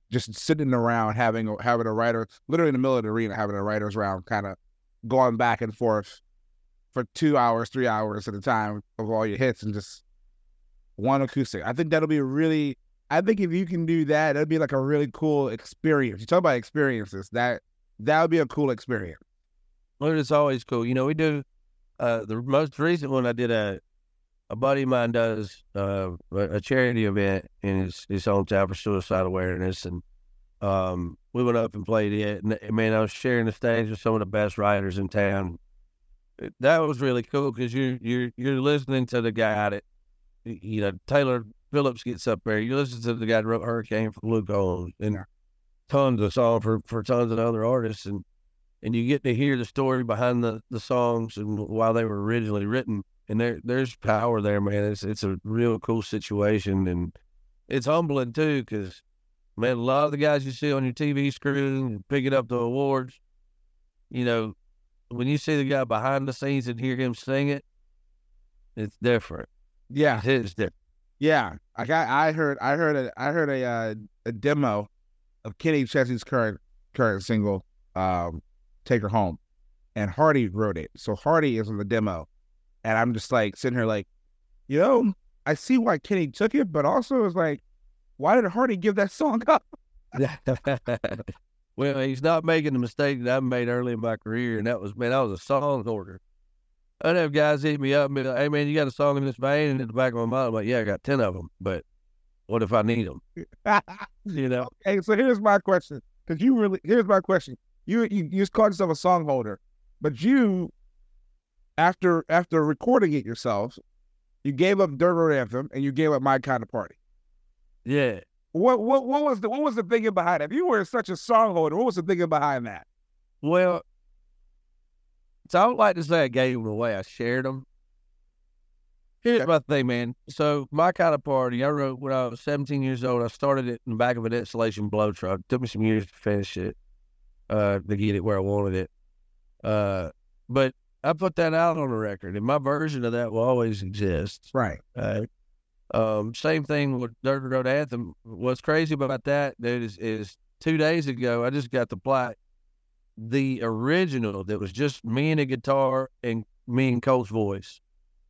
just sitting around having a, having a writer, literally in the middle of the arena, having a writer's round, kind of going back and forth for two hours, three hours at a time of all your hits and just one acoustic. I think that'll be really, I think if you can do that, that'd be like a really cool experience. You talk about experiences, that that would be a cool experience. Well, it's always cool. You know, we do, uh, the most recent one I did, a, a buddy of mine does uh, a charity event in his, his hometown for suicide awareness. And um, we went up and played it. And man, I was sharing the stage with some of the best writers in town. That was really cool because you, you're, you're listening to the guy that, you know, Taylor Phillips gets up there. You listen to the guy that wrote Hurricane for Luke Combs and Yeah. tons of songs for, for tons of other artists. And, and you get to hear the story behind the, the songs and why they were originally written. And there there's power there, man. It's it's a real cool situation. And it's humbling, too, because, man, a lot of the guys you see on your T V screen picking up the awards, you know, when you see the guy behind the scenes and hear him sing it, it's different. Yeah, It's different. yeah. I got. I heard. I heard a. I heard a uh, a demo of Kenny Chesney's current current single, um, "Take Her Home," and Hardy wrote it. So Hardy is on the demo, and I'm just like sitting here like, you know, I see why Kenny took it, but also it's like, why did Hardy give that song up? Well, he's not making the mistake that I made early in my career, and that was, man, I was a song hoarder. I'd have guys hit me up and be like, hey, man, you got a song in this vein? And in the back of my mind, I'm like, yeah, I got ten of them, but what if I need them? You know? Hey, so here's my question. Because you really, here's my question. You, you you just called yourself a song holder, but you, after after recording it yourself, you gave up Dirt Road Anthem and you gave up My Kind of Party. Yeah. What what what was the what was the thinking behind it? If you were such a song holder, what was the thinking behind that? Well, so I don't like to say I gave them away. I shared them. Here's my thing, man. So My Kind of Party, I wrote when I was seventeen years old. I started it in the back of an installation blow truck. It took me some years to finish it, uh, to get it where I wanted it. Uh, but I put that out on the record, and my version of that will always exist. Right. Uh, um, same thing with Dirt Road Anthem. What's crazy about that, dude, is, is two days ago, I just got the plaque. The original that was just me and a guitar and me and Colt's voice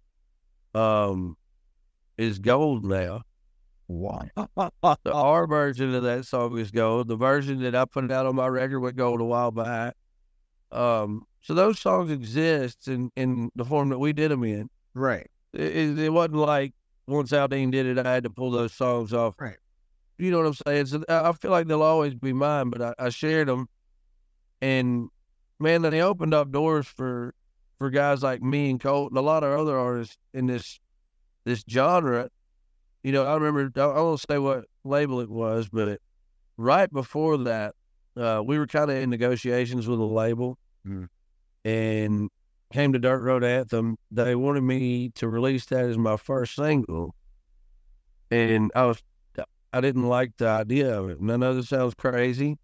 um, is gold now. Wow. The R version of that song is gold. The version that I put out on my record went gold a while back. Um, so those songs exist in, in the form that we did them in. Right. It, it, it wasn't like once Aldine did it, I had to pull those songs off. Right. You know what I'm saying? So I feel like they'll always be mine, but I, I shared them. And, man, they opened up doors for for guys like me and Colt and a lot of other artists in this this genre. You know, I remember, I won't say what label it was, but it, right before that, uh, we were kind of in negotiations with a label. Mm. And came to Dirt Road Anthem. They wanted me to release that as my first single. And I was, I didn't like the idea of it. And I know this sounds crazy.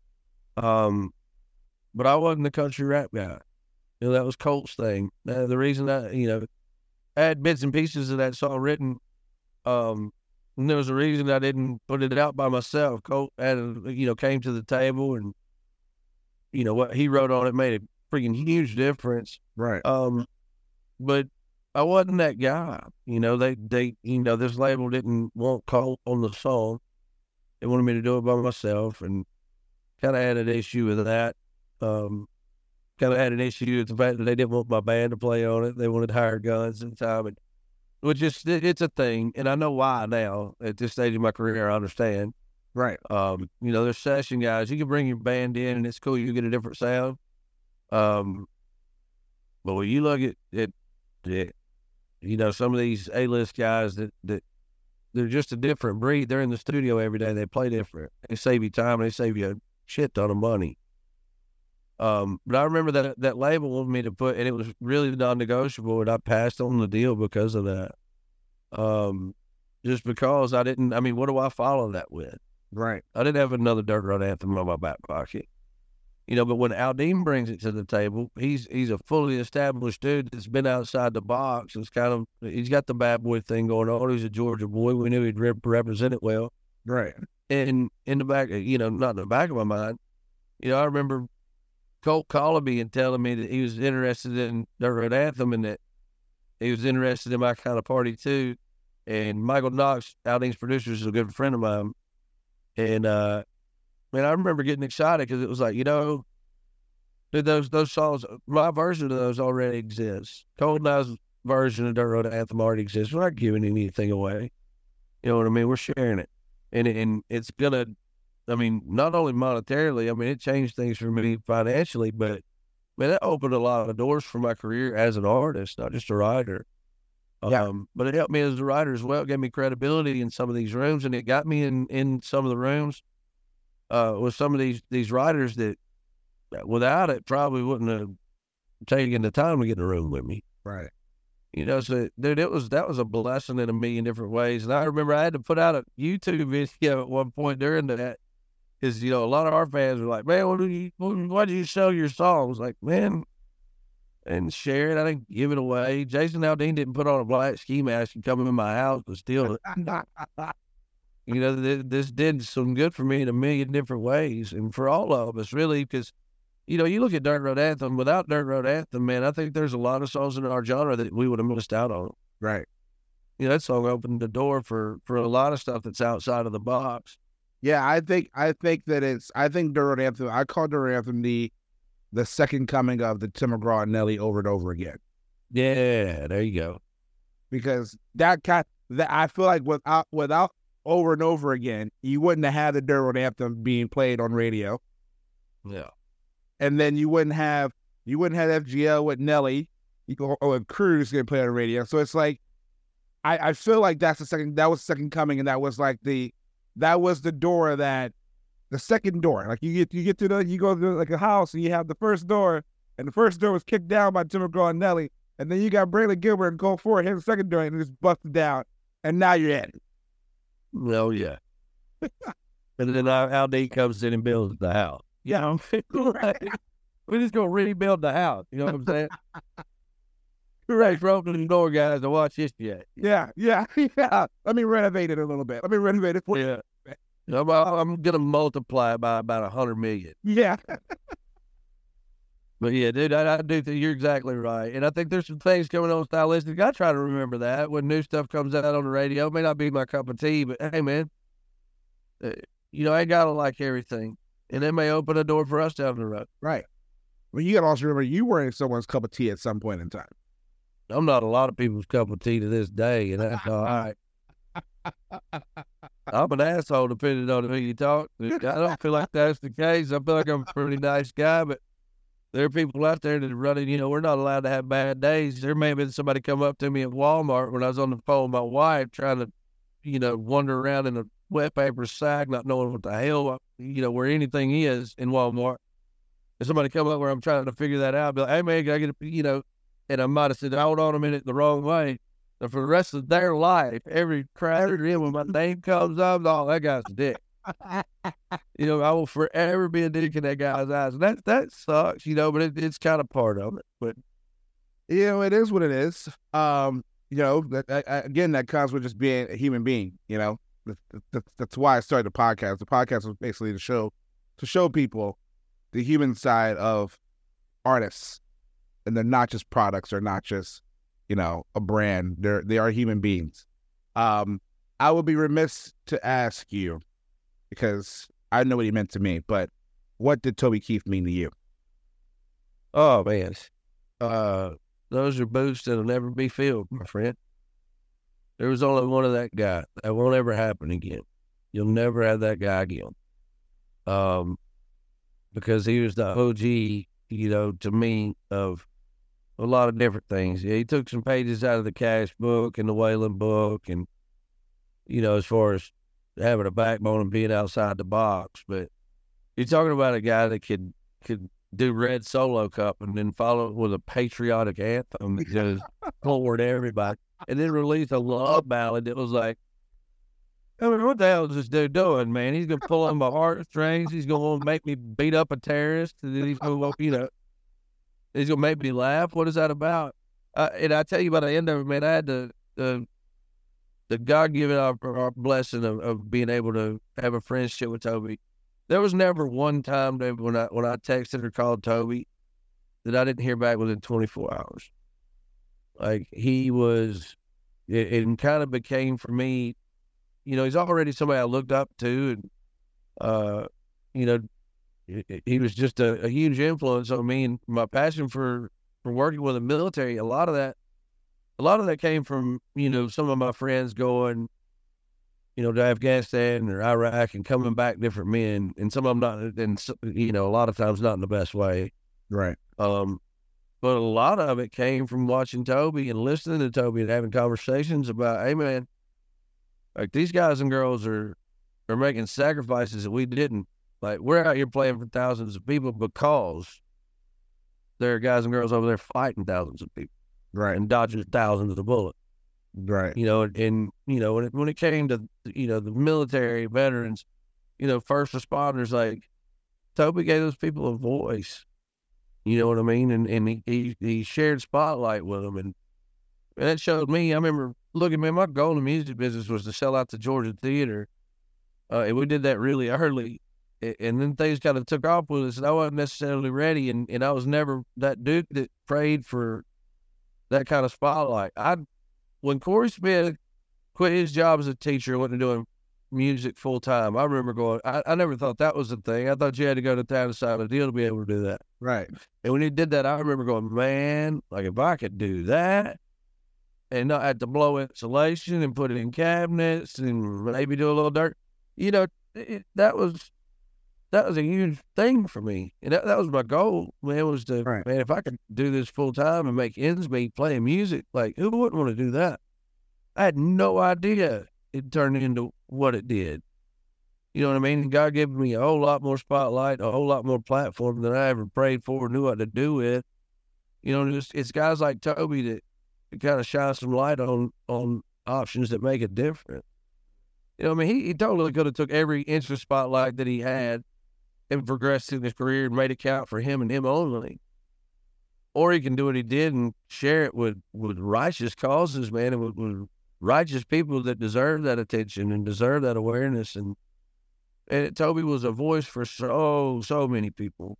Um, but I wasn't a country rap guy. You know, that was Colt's thing. Uh, the reason I, you know, I had bits and pieces of that song written. Um, and there was a reason I didn't put it out by myself. Colt had, a, you know, came to the table and, you know, what he wrote on it made a freaking huge difference. Right. Um, but I wasn't that guy. You know, they, they, you know, this label didn't want Colt on the song. They wanted me to do it by myself, and kind of had an issue with that. Um, kind of had an issue with the fact that they didn't want my band to play on it. They wanted hired guns at the time, and which is, it, it's a thing. And I know why now at this stage of my career. I understand. Right. Um, you know, there's session guys. You can bring your band in and it's cool. You get a different sound. Um, but when you look at it, it, you know, some of these A-list guys that, that they're just a different breed. They're in the studio every day. They play different. They save you time. And they save you a shit ton of money. Um, but I remember that that label wanted me to put, and it was really non-negotiable, and I passed on the deal because of that. Um, just because I didn't, I mean, what do I follow that with? Right. I didn't have another Dirt Road Anthem in my back pocket. You know, but when Aldine brings it to the table, he's he's a fully established dude that's been outside the box. It's kind of, he's got the bad boy thing going on. He's a Georgia boy. We knew he'd rep- represent it well. Right. And in the back, you know, not in the back of my mind, you know, I remember Colt calling me and telling me that he was interested in Dirt Road Anthem and that he was interested in my kind of party too. And Michael Knox, Aldean's producer, is a good friend of mine. And, uh, man, I remember getting excited because it was like, you know, dude, those those songs, my version of those already exists. Colt and I's version of Dirt Road Anthem already exists. We're not giving anything away. You know what I mean? We're sharing it. And, and it's going to, I mean, not only monetarily, I mean, it changed things for me financially, but, man, it opened a lot of doors for my career as an artist, not just a writer. Yeah. Um, but it helped me as a writer as well. It gave me credibility in some of these rooms, and it got me in, in some of the rooms uh, with some of these, these writers that without it probably wouldn't have taken the time to get in a room with me. Right. You know, so dude, it was, that was a blessing in a million different ways. And I remember I had to put out a YouTube video at one point during that. Because, you know, a lot of our fans were like, man, what do you, why do you sell your songs? Like, man, and share it. I didn't give it away. Jason Aldean didn't put on a black ski mask and come in my house to steal it. You know, th- this did some good for me in a million different ways. And for all of us, really, because, you know, you look at Dirt Road Anthem, without Dirt Road Anthem, man, I think there's a lot of songs in our genre that we would have missed out on. Right. You know, that song opened the door for, for a lot of stuff that's outside of the box. Yeah, I think I think that it's I think Dirt Road Anthem. I call Dirt Road Anthem the the second coming of the Tim McGraw and Nelly over and over again. Yeah, there you go. Because that kind that I feel like without without over and over again, you wouldn't have had the Dirt Road Anthem being played on radio. Yeah, and then you wouldn't have you wouldn't have F G L with Nelly, you go or with Cruz getting played on radio. So it's like I I feel like that's the second that was the second coming, and that was like the. That was the door that, the second door. Like you get, you get to the, you go to like a house and you have the first door, and the first door was kicked down by Tim McGraw and Nelly, and then you got Braylon Gilbert and Cole Ford hit the second door and just busted down, and now you're in it. Oh yeah. And then Aldean comes in and builds the house. Yeah, we're just gonna rebuild the house. You know what I'm saying? Ready for opening the door, guys, to watch this yet. Yeah, yeah, yeah. Let me renovate it a little bit. Let me renovate it for yeah. you. I'm, I'm going to multiply by about a hundred million. Yeah. But yeah, dude, I, I do think you're exactly right. And I think there's some things coming on stylistic. I try to remember that when new stuff comes out on the radio. It may not be my cup of tea, but hey, man, uh, you know, I ain't got to like everything. And it may open a door for us down the road. Right. Well, you got to also remember you were in someone's cup of tea at some point in time. I'm not a lot of people's cup of tea to this day, and that's all right. I'm an asshole depending on who you talk to. I don't feel like that's the case. I feel like I'm a pretty nice guy, but there are people out there that are running, you know, we're not allowed to have bad days. There may have been somebody come up to me at Walmart when I was on the phone with my wife trying to, you know, wander around in a wet paper sack, not knowing what the hell, you know, where anything is in Walmart. And somebody come up where I'm trying to figure that out, I'd be like, hey, man, can I get a, you know, and I might have said, hold on a minute, the wrong way. And for the rest of their life, every crowd in when my name comes up, oh, that guy's a dick. You know, I will forever be a dick in that guy's eyes. And that, that sucks, you know, but it, it's kind of part of it. But, you know, it is what it is. Um, you know, that, I, again, that comes with just being a human being, you know. That, that, that's why I started the podcast. The podcast was basically to show, to show people the human side of artists. And they're not just products, they're not just, you know, a brand. They're they are human beings. Um, I would be remiss to ask you, because I know what he meant to me, but what did Toby Keith mean to you? Oh man, uh, those are boots that'll never be filled, my friend. There was only one of that guy. That won't ever happen again. You'll never have that guy again. Um, because he was the O G, you know, to me of a lot of different things. Yeah, he took some pages out of the Cash book and the Waylon book, and you know, as far as having a backbone and being outside the box. But you're talking about a guy that could could do Red Solo Cup and then follow it with a patriotic anthem that just floored everybody, and then release a love ballad that was like, I mean, what the hell is this dude doing, man? He's gonna pull on my heartstrings. He's gonna make me beat up a terrorist, and then he's gonna, you know, he's gonna make me laugh. What is that about? Uh, and I tell you, by the end of it, man, I had to uh, the God-given our, our blessing of, of being able to have a friendship with Toby. There was never one time that when I when I texted or called Toby that I didn't hear back within twenty-four hours. Like he was, it, it kind of became for me, you know, he's already somebody I looked up to, and uh, you know, he, he was just a, a huge influence on me and my passion for for working with the military. A lot of that. A lot of that came from, you know, some of my friends going, you know, to Afghanistan or Iraq and coming back different men, and some of them not, and you know, a lot of times not in the best way. Right. Um, but a lot of it came from watching Toby and listening to Toby and having conversations about, hey man, like these guys and girls are are making sacrifices that we didn't. Like we're out here playing for thousands of people because there are guys and girls over there fighting thousands of people. Right. And dodging thousands of bullets. Right. You know, and, and you know, when it, when it came to, you know, the military veterans, you know, first responders, like Toby gave those people a voice. You know what I mean? And and he, he, he shared spotlight with them. And, and that showed me, I remember looking, man, my goal in the music business was to sell out the Georgia Theater. Uh, and we did that really early. And then things kind of took off with us, and I wasn't necessarily ready. And, and I was never that dude that prayed for that kind of spotlight. I, when Corey Smith quit his job as a teacher and went to doing music full time, I remember going, I, I never thought that was a thing. I thought you had to go to town and sign a deal to be able to do that. Right. And when he did that, I remember going, man, like if I could do that and not have to blow insulation and put it in cabinets and maybe do a little dirt, you know, it, that was, that was a huge thing for me. And that, that was my goal, man, was to, right. man, if I could do this full time and make ends meet playing music, like who wouldn't want to do that? I had no idea it turned into what it did. You know what I mean? God gave me a whole lot more spotlight, a whole lot more platform than I ever prayed for or knew what to do with. You know, it's, it's guys like Toby that, that kind of shine some light on, on options that make it different. You know what I mean? He, he totally could have took every inch of spotlight that he had and progressed in his career and made it count for him and him only. Or he can do what he did and share it with, with righteous causes, man, and with, with righteous people that deserve that attention and deserve that awareness. And and Toby was a voice for so, so many people.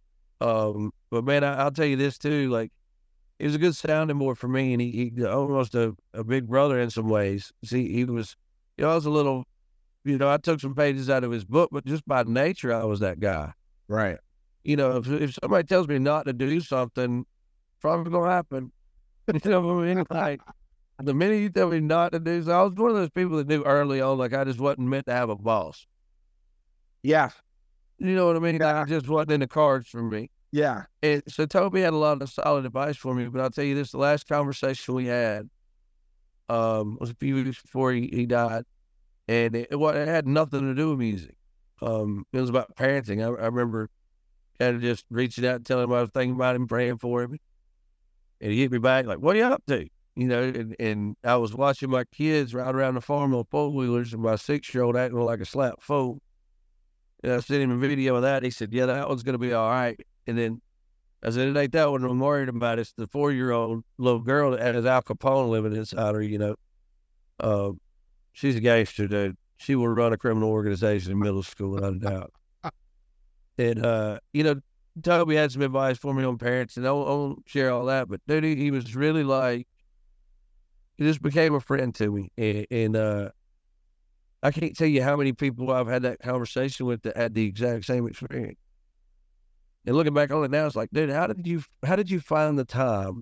Um, but, man, I, I'll tell you this, too. Like, he was a good sounding board for me, and he, he almost a, a big brother in some ways. See, he was, you know, I was a little... You know, I took some pages out of his book, but just by nature, I was that guy. Right. You know, if, if somebody tells me not to do something, probably going to happen. You know what I mean? Like, the minute you tell me not to do something, I was one of those people that knew early on, like, I just wasn't meant to have a boss. Yeah. You know what I mean? Like, it just wasn't in the cards for me. Yeah. And so Toby had a lot of solid advice for me, but I'll tell you this, the last conversation we had um, was a few weeks before he, he died. And it, it had nothing to do with music. Um, it was about parenting. I, I remember kind of just reaching out and telling him I was thinking about him, praying for him. And he hit me back like, what are you up to? You know, and, and I was watching my kids ride around the farm on four-wheelers and my six-year-old acting like a slap fool. And I sent him a video of that. He said, yeah, that one's going to be all right. And then I said, it ain't that one I'm worried about. It's the four-year-old little girl that has Al Capone living inside her, you know. Uh, she's a gangster, dude. She will run a criminal organization in middle school, without a doubt. And, uh, you know, Toby had some advice for me on parents, and I won't, I won't share all that, but, dude, he, he was really like, he just became a friend to me. And, and uh, I can't tell you how many people I've had that conversation with that had the exact same experience. And looking back on it now, it's like, dude, how did you, how did you find the time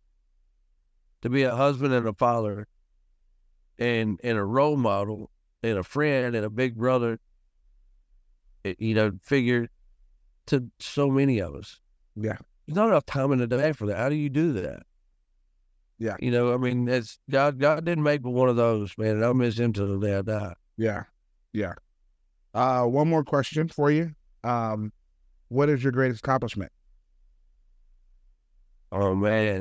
to be a husband and a father and, and a role model and a friend and a big brother, you know, figure to so many of us? Yeah. There's not enough time in the day for that. How do you do that? Yeah. You know, I mean, it's God, God didn't make but one of those, man, and I'll miss him till the day I die. Yeah. Yeah. Uh, one more question for you. Um, what is your greatest accomplishment? Oh, man.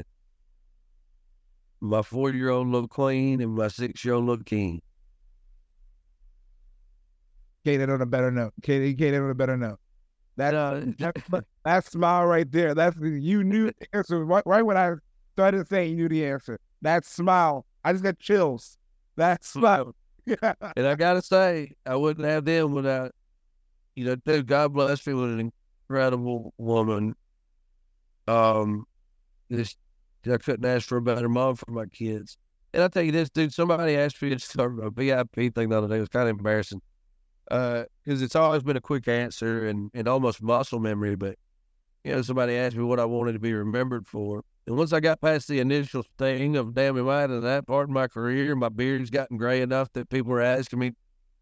My four-year-old little queen and my six-year-old little king. Can't end on a better note. Can't, you can't end on a better note. That, Uh, that, that smile right there, that's, you knew the answer. Right, right when I started saying you knew the answer. That smile, I just got chills. That's fun. And I gotta say, I wouldn't have them without, you know, dude, God bless me with an incredible woman. Um, this I couldn't ask for a better mom for my kids. And I tell you this, dude, somebody asked me to start a V I P thing the other day. It was kind of embarrassing. Uh, because it's always been a quick answer and, and almost muscle memory, but you know, somebody asked me what I wanted to be remembered for. And once I got past the initial sting of damn, am I in that part of my career? My beard's gotten gray enough that people are asking me,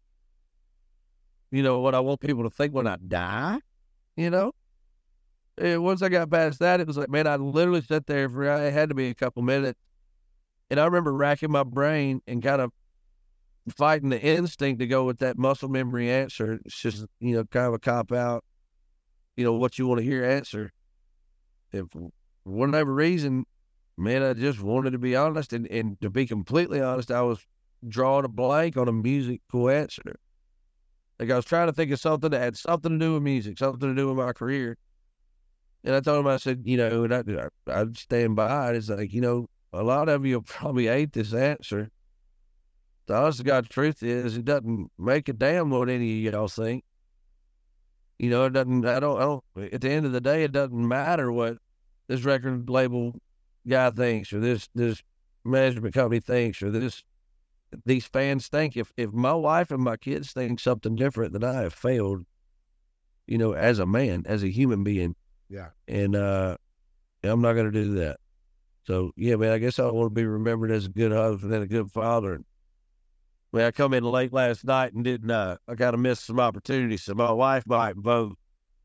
you know, what I want people to think when I die, you know? And once I got past that, it was like, man, I literally sat there for, it had to be a couple minutes. And I remember racking my brain and kind of fighting the instinct to go with that muscle memory answer. It's just, you know, kind of a cop out, you know, what you want to hear answer. If for whatever reason, man, I just wanted to be honest. And, and to be completely honest, I was drawing a blank on a musical answer. Like I was trying to think of something that had something to do with music, something to do with my career. And I told him, I said, you know, and I, I'd stand by it. It's like, you know, a lot of you probably hate this answer. The honest to God truth is, it doesn't make a damn what any of y'all think. You know, it doesn't, I don't, I don't, at the end of the day, it doesn't matter what this record label guy thinks or this, this management company thinks or this, these fans think. If, if my wife and my kids think something different, then I have failed, you know, as a man, as a human being. Yeah. And, uh, I'm not going to do that. So, yeah, man, I guess I want to be remembered as a good husband and a good father. I mean, I come in late last night and didn't, uh, I kind of missed some opportunities. So my wife might vote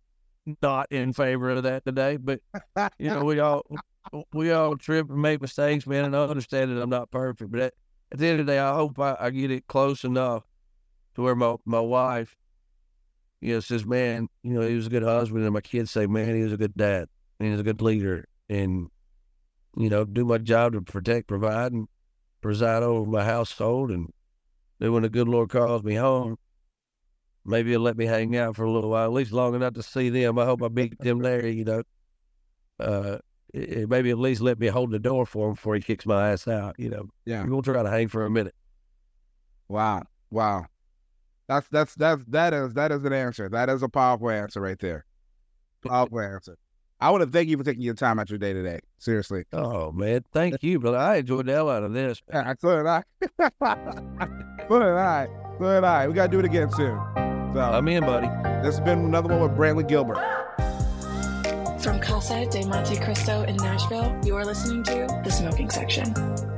not in favor of that today, but, you know, we all, we all trip and make mistakes, man, and I understand that I'm not perfect. But at, at the end of the day, I hope I, I get it close enough to where my, my wife, you know, says, man, you know, he was a good husband. And my kids say, man, he was a good dad and he was a good leader. And, you know, do my job to protect, provide, and preside over my household. And then when the good Lord calls me home, maybe he'll let me hang out for a little while, at least long enough to see them. I hope I meet them there, you know. Uh, it, it maybe at least let me hold the door for him before he kicks my ass out, you know. Yeah. We're going to try to hang for a minute. Wow. Wow. That's, that's, that's, that is, that is an answer. That is a powerful answer right there. Powerful answer. I want to thank you for taking your time out your day today. Seriously. Oh, man. Thank you, brother. I enjoyed the hell out of this. Yeah, so did I. so did I. So did I. We got to do it again soon. So, I'm in, buddy. This has been another one with Brantley Gilbert. From Casa de Monte Cristo in Nashville, you are listening to The Smoking Section.